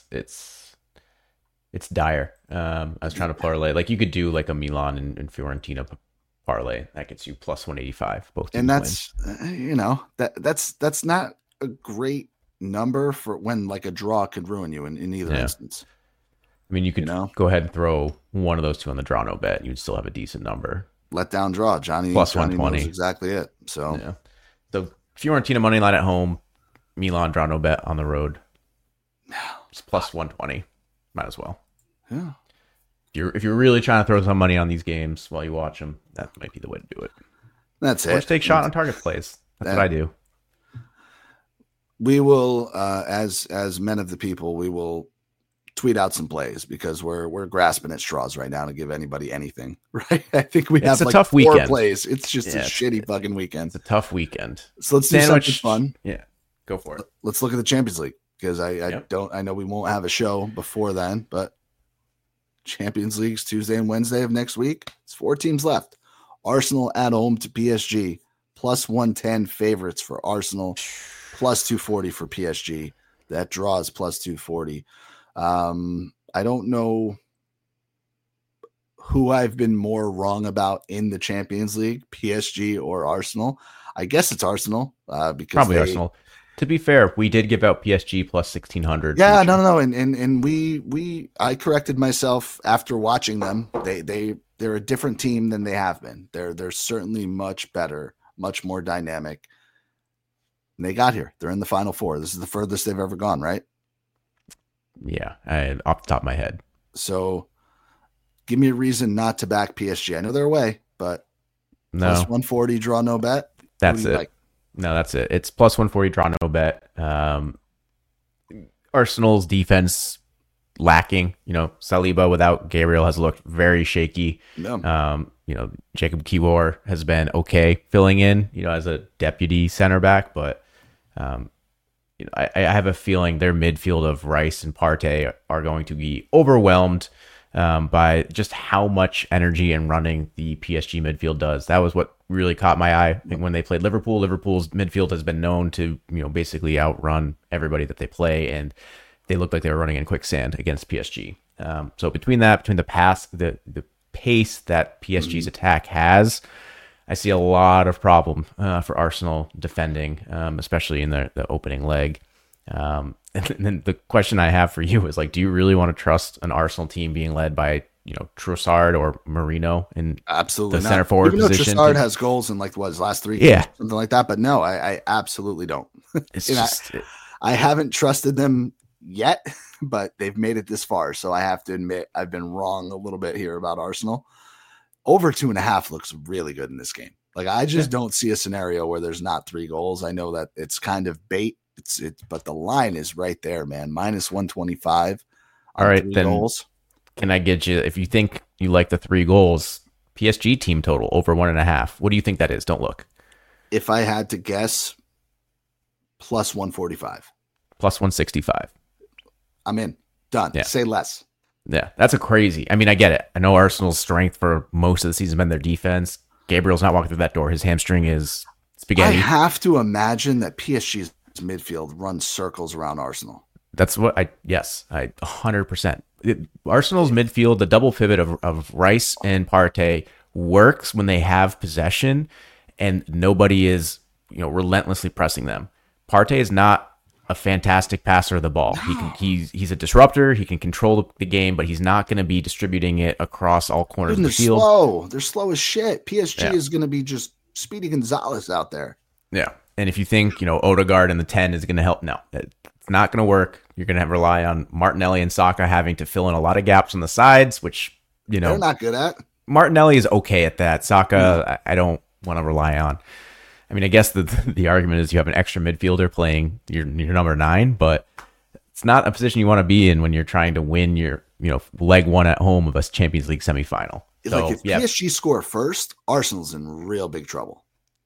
dire. I was trying to parlay. Like you could do like a Milan and Fiorentina parlay that gets you plus 185 both. And that's that's not a great number for when like a draw could ruin you in either instance. I mean, you could go ahead and throw one of those 2 on the draw no bet. You'd still have a decent number. Let down draw. Johnny plus Johnny 120. knows exactly it. So So Fiorentina money line at home, Milan draw no bet on the road. It's plus 120. Might as well. Yeah. If you're really trying to throw some money on these games while you watch them, that might be the way to do it. That's it. Or just take shot on target plays. That's what I do. We will, as men of the people, we will tweet out some plays because we're grasping at straws right now to give anybody anything. Right? I think we have a like tough 4 weekend. plays. It's just a shitty fucking weekend. It's a tough weekend. So let's do something fun. Yeah, go for it. Let's look at the Champions League because I know we won't have a show before then, but Champions League's Tuesday and Wednesday of next week. It's 4 teams left. Arsenal at home to PSG, plus 110 favorites for Arsenal, plus 240 for PSG. That draws plus 240. I don't know who I've been more wrong about in the Champions League, PSG or Arsenal. I guess it's Arsenal because probably Arsenal. To be fair, we did give out PSG plus 1600. Yeah, no, and I corrected myself after watching them. They're a different team than they have been. They're certainly much better, much more dynamic. And they got here. They're in the Final Four. This is the furthest they've ever gone, right? Yeah, off the top of my head. So give me a reason not to back PSG. I know they're away, but no. Plus 140, draw no bet. That's it. Like? No, that's it. It's plus 140, draw no bet. Arsenal's defense lacking. Saliba without Gabriel has looked very shaky. Yeah. Jacob Kiwior has been okay filling in, as a deputy center back, but I have a feeling their midfield of Rice and Partey are going to be overwhelmed by just how much energy and running the PSG midfield does. That was what really caught my eye when they played Liverpool. Liverpool's midfield has been known to, basically outrun everybody that they play, and they looked like they were running in quicksand against PSG. So between the pace that PSG's attack has, I see a lot of problem for Arsenal defending, especially in the opening leg. And then the question I have for you is, do you really want to trust an Arsenal team being led by, Trossard or Marino in absolutely the center forward Even position? Trossard has goals in his last 3 games, something like that. But no, I absolutely don't. I haven't trusted them yet, but they've made it this far. So I have to admit I've been wrong a little bit here about Arsenal. Over 2.5 looks really good in this game. I just don't see a scenario where there's not 3 goals. I know that it's kind of bait. But the line is right there, man. Minus 125. All right, then goals. Can I get you, if you think you like the 3 goals, PSG team total over 1.5? What do you think that is? Don't look. If I had to guess, plus 145. Plus 165. I'm in. Done. Yeah. Say less. Yeah, that's a crazy. I mean, I get it. I know Arsenal's strength for most of the season has been their defense. Gabriel's not walking through that door. His hamstring is spaghetti. I have to imagine that PSG's midfield runs circles around Arsenal. That's what I 100%. Arsenal's midfield, the double pivot of Rice and Partey works when they have possession and nobody is, relentlessly pressing them. Partey is not a fantastic passer of the ball. No. He's a disruptor. He can control the game, but he's not going to be distributing it across all corners of the field. Slow. They're slow as shit. PSG is going to be just Speedy Gonzalez out there. Yeah. And if you think, Odegaard in the 10 is going to help, no, it's not going to work. You're going to have to rely on Martinelli and Saka having to fill in a lot of gaps on the sides, which, they're not good at. Martinelli is okay at that. Saka, I don't want to rely on. I mean, I guess the argument is you have an extra midfielder playing your number 9, but it's not a position you want to be in when you're trying to win your, leg 1 at home of a Champions League semifinal. So, if PSG score first, Arsenal's in real big trouble.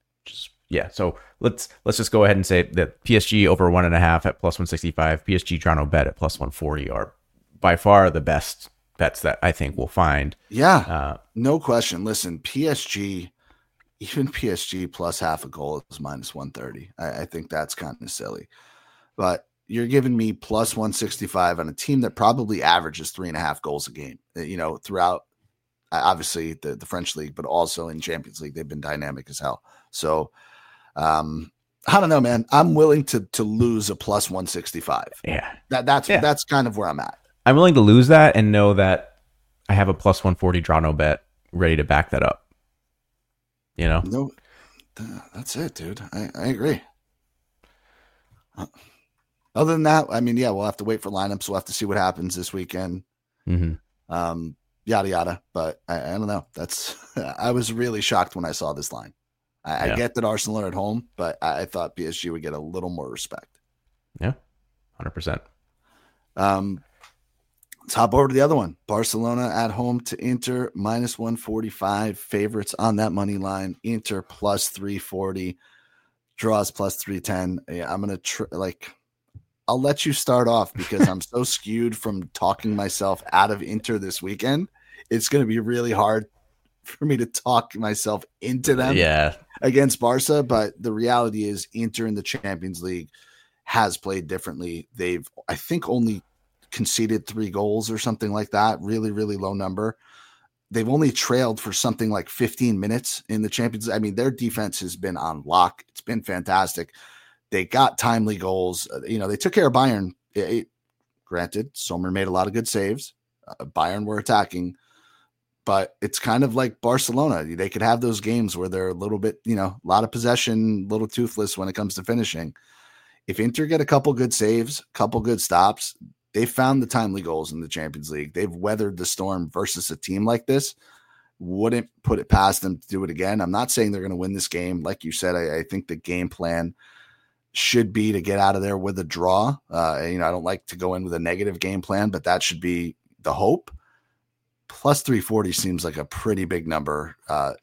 So let's just go ahead and say that PSG over 1.5 at plus 165, PSG draw no bet at plus 140 are by far the best bets that I think we'll find. Yeah, no question. Listen, PSG plus half a goal is minus 130. I think that's kind of silly. But you're giving me plus 165 on a team that probably averages 3.5 goals a game, throughout obviously the French league, but also in Champions League, they've been dynamic as hell. So I don't know, man. I'm willing to lose a plus 165. Yeah. That's kind of where I'm at. I'm willing to lose that and know that I have a plus 140 draw no bet ready to back that up. No, that's it, dude. I agree. Other than that, I mean, we'll have to wait for lineups. We'll have to see what happens this weekend. Mm-hmm. Yada, yada. But I don't know. I was really shocked when I saw this line. I get that Arsenal are at home, but I thought PSG would get a little more respect. Yeah, 100%. Let's hop over to the other one. Barcelona at home to Inter, minus 145. Favorites on that money line. Inter plus 340. Draws plus 310. Yeah, I'm going to I'll let you start off because I'm so skewed from talking myself out of Inter this weekend. It's going to be really hard for me to talk myself into them against Barca. But the reality is Inter in the Champions League has played differently. They've, I think, only conceded 3 goals or something like that. Really, really low number. They've only trailed for something like 15 minutes in the Champions League. I mean, their defense has been on lock. It's been fantastic. They got timely goals. They took care of Bayern. Granted, Sommer made a lot of good saves. Bayern were attacking. But it's kind of like Barcelona. They could have those games where they're a little bit, a lot of possession, a little toothless when it comes to finishing. If Inter get a couple good saves, couple good stops, they found the timely goals in the Champions League. They've weathered the storm versus a team like this. Wouldn't put it past them to do it again. I'm not saying they're going to win this game. Like you said, I think the game plan should be to get out of there with a draw. I don't like to go in with a negative game plan, but that should be the hope. Plus 340 seems like a pretty big number,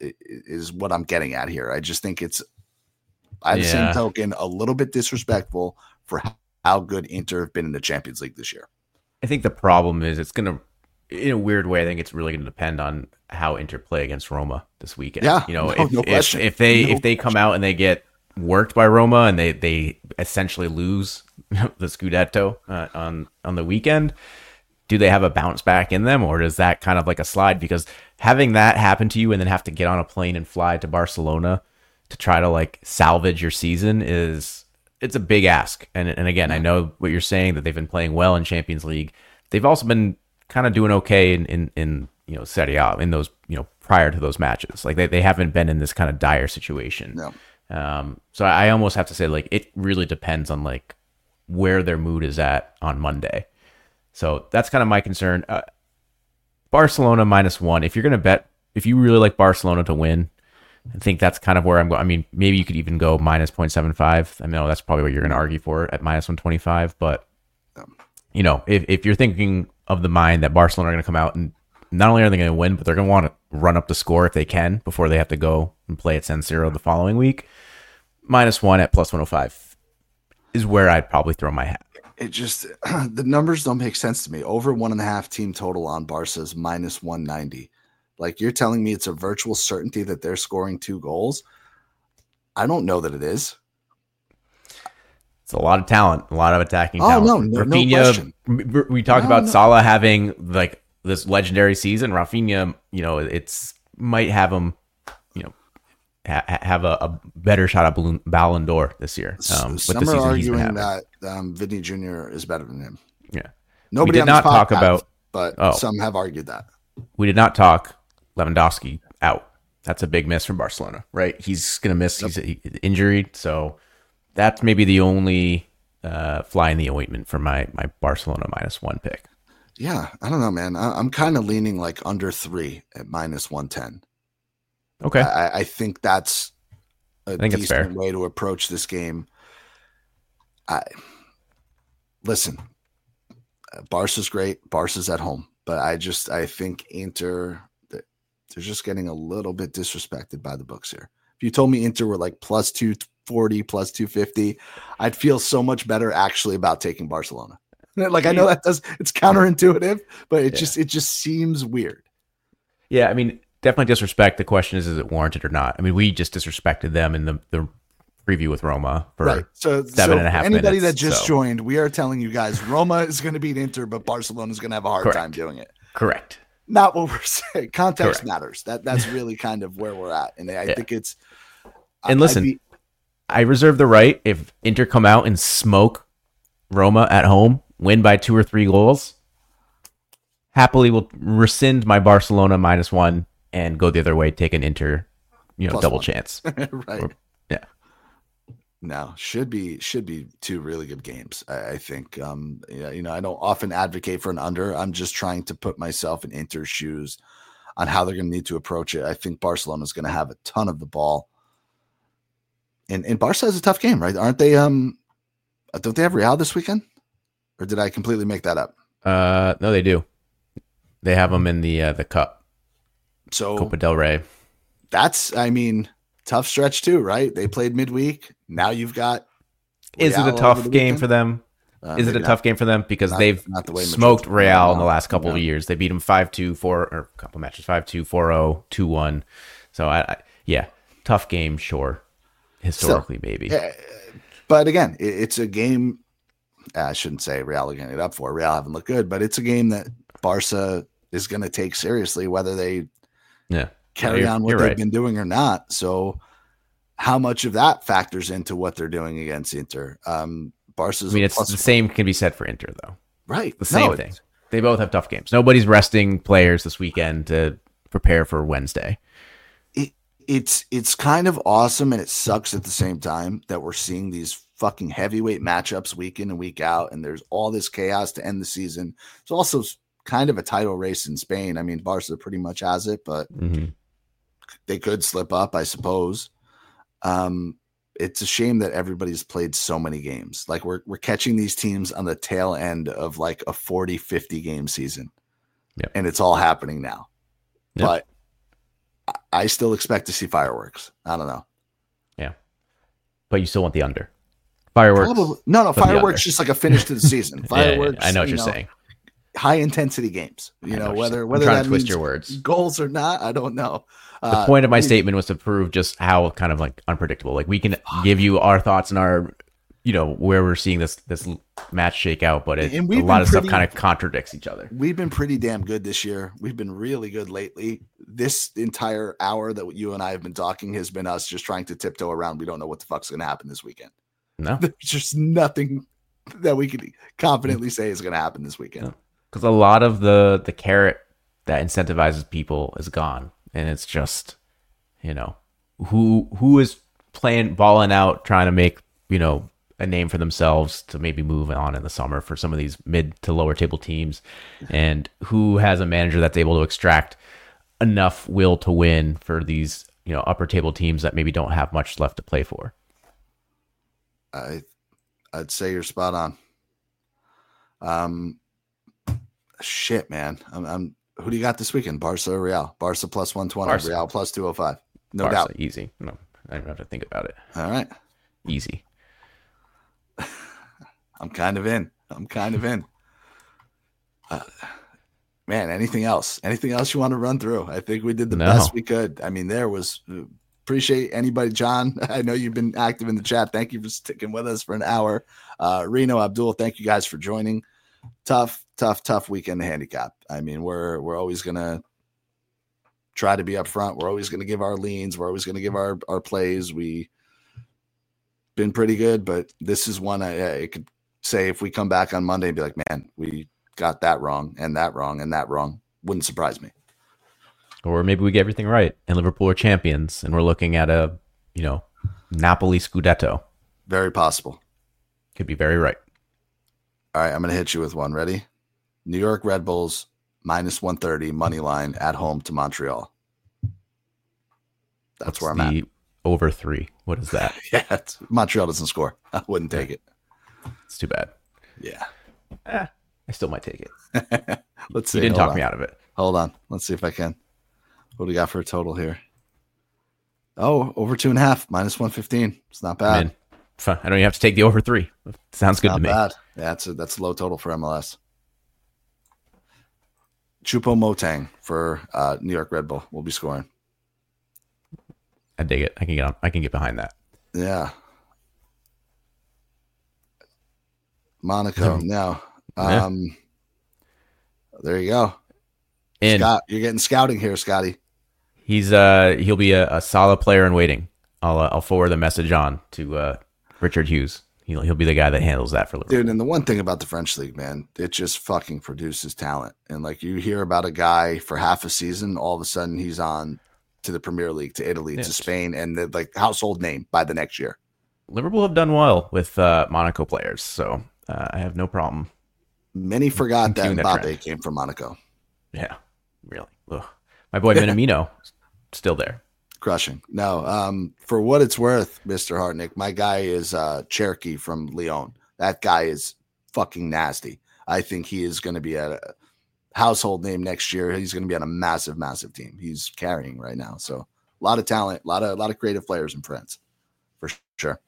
is what I'm getting at here. I just think it's, by the same token, a little bit disrespectful for how good Inter have been in the Champions League this year. I think the problem is it's going to, in a weird way, I think it's really going to depend on how Inter play against Roma this weekend. Yeah, if they come out and they get worked by Roma and they essentially lose the Scudetto on the weekend, do they have a bounce back in them, or is that kind of like a slide? Because having that happen to you and then have to get on a plane and fly to Barcelona to try to like salvage your season it's a big ask. And again, I know what you're saying, that they've been playing well in Champions League. They've also been kind of doing okay in Serie A in those, prior to those matches. Like they haven't been in this kind of dire situation. No. So I almost have to say, like, it really depends on like where their mood is at on Monday. So that's kind of my concern. Barcelona -1. If you're going to bet, if you really like Barcelona to win, I think that's kind of where I'm going. I mean, maybe you could even go -0.75. I know that's probably what you're going to argue for at -125. But, if you're thinking of the mind that Barcelona are going to come out and not only are they going to win, but they're going to want to run up the score if they can before they have to go and play at San Siro the following week, -1 at +105 is where I'd probably throw my hat. It just, the numbers don't make sense to me. Over 1.5 team total on Barca is -190. Like, you're telling me it's a virtual certainty that they're scoring 2 goals? I don't know that it is. It's a lot of talent, a lot of attacking talent. No question. We talked about Salah having like this legendary season. Rafinha, it's might have him, have a better shot at Ballon d'Or this year. Some are arguing that Vinny Jr. is better than him. Yeah, nobody did not talk about, but some have argued that. We did not talk Lewandowski out. That's a big miss from Barcelona, right? He's going to miss. Yep. He's injured, so that's maybe the only fly in the ointment for my Barcelona -1 pick. Yeah, I don't know, man. I'm kind of leaning like under 3 at -110. Okay, I think that's a decent way to approach this game. Listen, Barca's great. Barca's at home, but I think Inter, they're just getting a little bit disrespected by the books here. If you told me Inter were like +240, +250, I'd feel so much better actually about taking Barcelona. Like, I know it's counterintuitive, but it just seems weird. Yeah, I mean, definitely disrespect. The question is it warranted or not? I mean, we just disrespected them in the preview with Roma for 7.5 minutes. Anybody that just joined, we are telling you guys, Roma is going to beat Inter, but Barcelona is going to have a hard time doing it. Correct. Not what we're saying. Context matters. That's really kind of where we're at. And I think it's... And listen, I reserve the right, if Inter come out and smoke Roma at home, win by 2 or 3 goals, happily will rescind my Barcelona -1 and go the other way, take an Inter, double chance. Right. No, should be 2 really good games. I think, I don't often advocate for an under. I'm just trying to put myself in Inter's shoes on how they're going to need to approach it. I think Barcelona is going to have a ton of the ball. And Barca has a tough game, right? Aren't they? Don't they have Real this weekend? Or did I completely make that up? No, they do. They have them in the Cup. So Copa del Rey. That's, tough stretch too, right? They played midweek. Now you've got. Is it a tough game for them? Is it a tough game for them? Because they've smoked Real in the last couple of years. They beat them 5-2, or a couple matches, 5-2, 4-0, 2-1. So, tough game, sure. Historically, maybe. But again, it's a game. I shouldn't say Real are getting it up for. Real haven't looked good, but it's a game that Barca is going to take seriously, whether they carry on what they've been doing or not. So how much of that factors into what they're doing against Inter? Barca's it's the same can be said for Inter, though. Right. The same thing. They both have tough games. Nobody's resting players this weekend to prepare for Wednesday. It's kind of awesome, and it sucks at the same time that we're seeing these fucking heavyweight matchups week in and week out, and there's all this chaos to end the season. It's also kind of a title race in Spain. Barca pretty much has it, but they could slip up, I suppose. It's a shame that everybody's played so many games. Like we're catching these teams on the tail end of like a 40-50 game season. Yep. And it's all happening now. Yep. But I still expect to see fireworks. I don't know. Yeah. But you still want the under. Fireworks. Probably. No, fireworks just like a finish to the season. Fireworks. I know what you're saying. High intensity games. Whether that means twist your words. Goals or not, I don't know. The point of my statement was to prove just how kind of like unpredictable. Like we can give you our thoughts and our, where we're seeing this match shake out, but a lot of stuff kind of contradicts each other. We've been pretty damn good this year. We've been really good lately. This entire hour that you and I have been talking has been us just trying to tiptoe around. We don't know what the fuck's going to happen this weekend. No, there's just nothing that we can confidently say is going to happen this weekend. Because a lot of the carrot that incentivizes people is gone. And it's just, who is balling out, trying to make, a name for themselves to maybe move on in the summer for some of these mid to lower table teams, and who has a manager that's able to extract enough will to win for these, upper table teams that maybe don't have much left to play for. I'd say you're spot on. Shit, man. Who do you got this weekend? Barca or Real? Barca plus 120, Barca. Real plus 205. No Barca, doubt. Easy. No, I don't have to think about it. All right. Easy. I'm kind of in. Man, anything else? Anything else you want to run through? I think we did the best we could. There was appreciate anybody. John, I know you've been active in the chat. Thank you for sticking with us for an hour. Reno, Abdul, thank you guys for joining. Tough weekend to handicap. We're always going to try to be up front. We're always going to give our leans. We're always going to give our plays. We been pretty good, but this is one I could say if we come back on Monday and be like, man, we got that wrong and that wrong and that wrong. Wouldn't surprise me. Or maybe we get everything right and Liverpool are champions and we're looking at a, Napoli Scudetto. Very possible. Could be very right. All right, I'm going to hit you with one. Ready? New York Red Bulls minus 130 money line at home to Montreal. That's where I'm at. Over 3. What is that? Yeah, Montreal doesn't score. I wouldn't take it. It's too bad. Yeah. I still might take it. Let's see. You didn't talk me out of it. Hold on. Let's see if I can. What do we got for a total here? Oh, over 2.5, minus 115. It's not bad. I don't even have to take the over 3. Sounds good to me. Not bad. Yeah, that's a low total for MLS. Choupo-Moting for New York Red Bull will be scoring. I dig it. I can get behind that. Yeah. Monaco now. There you go. And Scott, you're getting scouting here, Scotty. He'll be a solid player in waiting. I'll forward the message on to Richard Hughes. He'll be the guy that handles that for Liverpool. Dude, and the one thing about the French league, man, it just fucking produces talent. And like you hear about a guy for half a season, all of a sudden he's on to the Premier League, to Italy, to Spain, and the like household name by the next year. Liverpool have done well with Monaco players, so I have no problem. Many forgot that Mbappe came from Monaco. Yeah, really. Ugh. My boy Minamino, still there. Crushing. No, for what it's worth, Mr. Hartnick, my guy is Cherky from Lyon. That guy is fucking nasty. I think he is going to be a household name next year. He's going to be on a massive, massive team. He's carrying right now. So a lot of talent, a lot of creative players and friends for sure.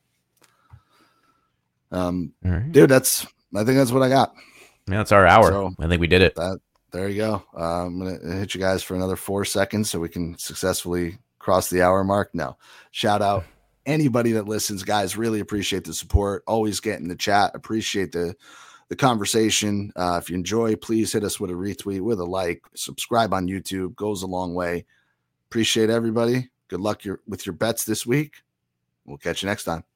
Right. Dude, I think that's what I got. Yeah, that's our hour. So I think we did it. There you go. I'm going to hit you guys for another 4 seconds so we can successfully cross the hour mark. No, shout out anybody that listens, guys. Really appreciate the support. Always get in the chat. Appreciate the conversation. If you enjoy, please hit us with a retweet, with a like, subscribe on YouTube. Goes a long way. Appreciate everybody. Good luck with your bets this week. We'll catch you next time.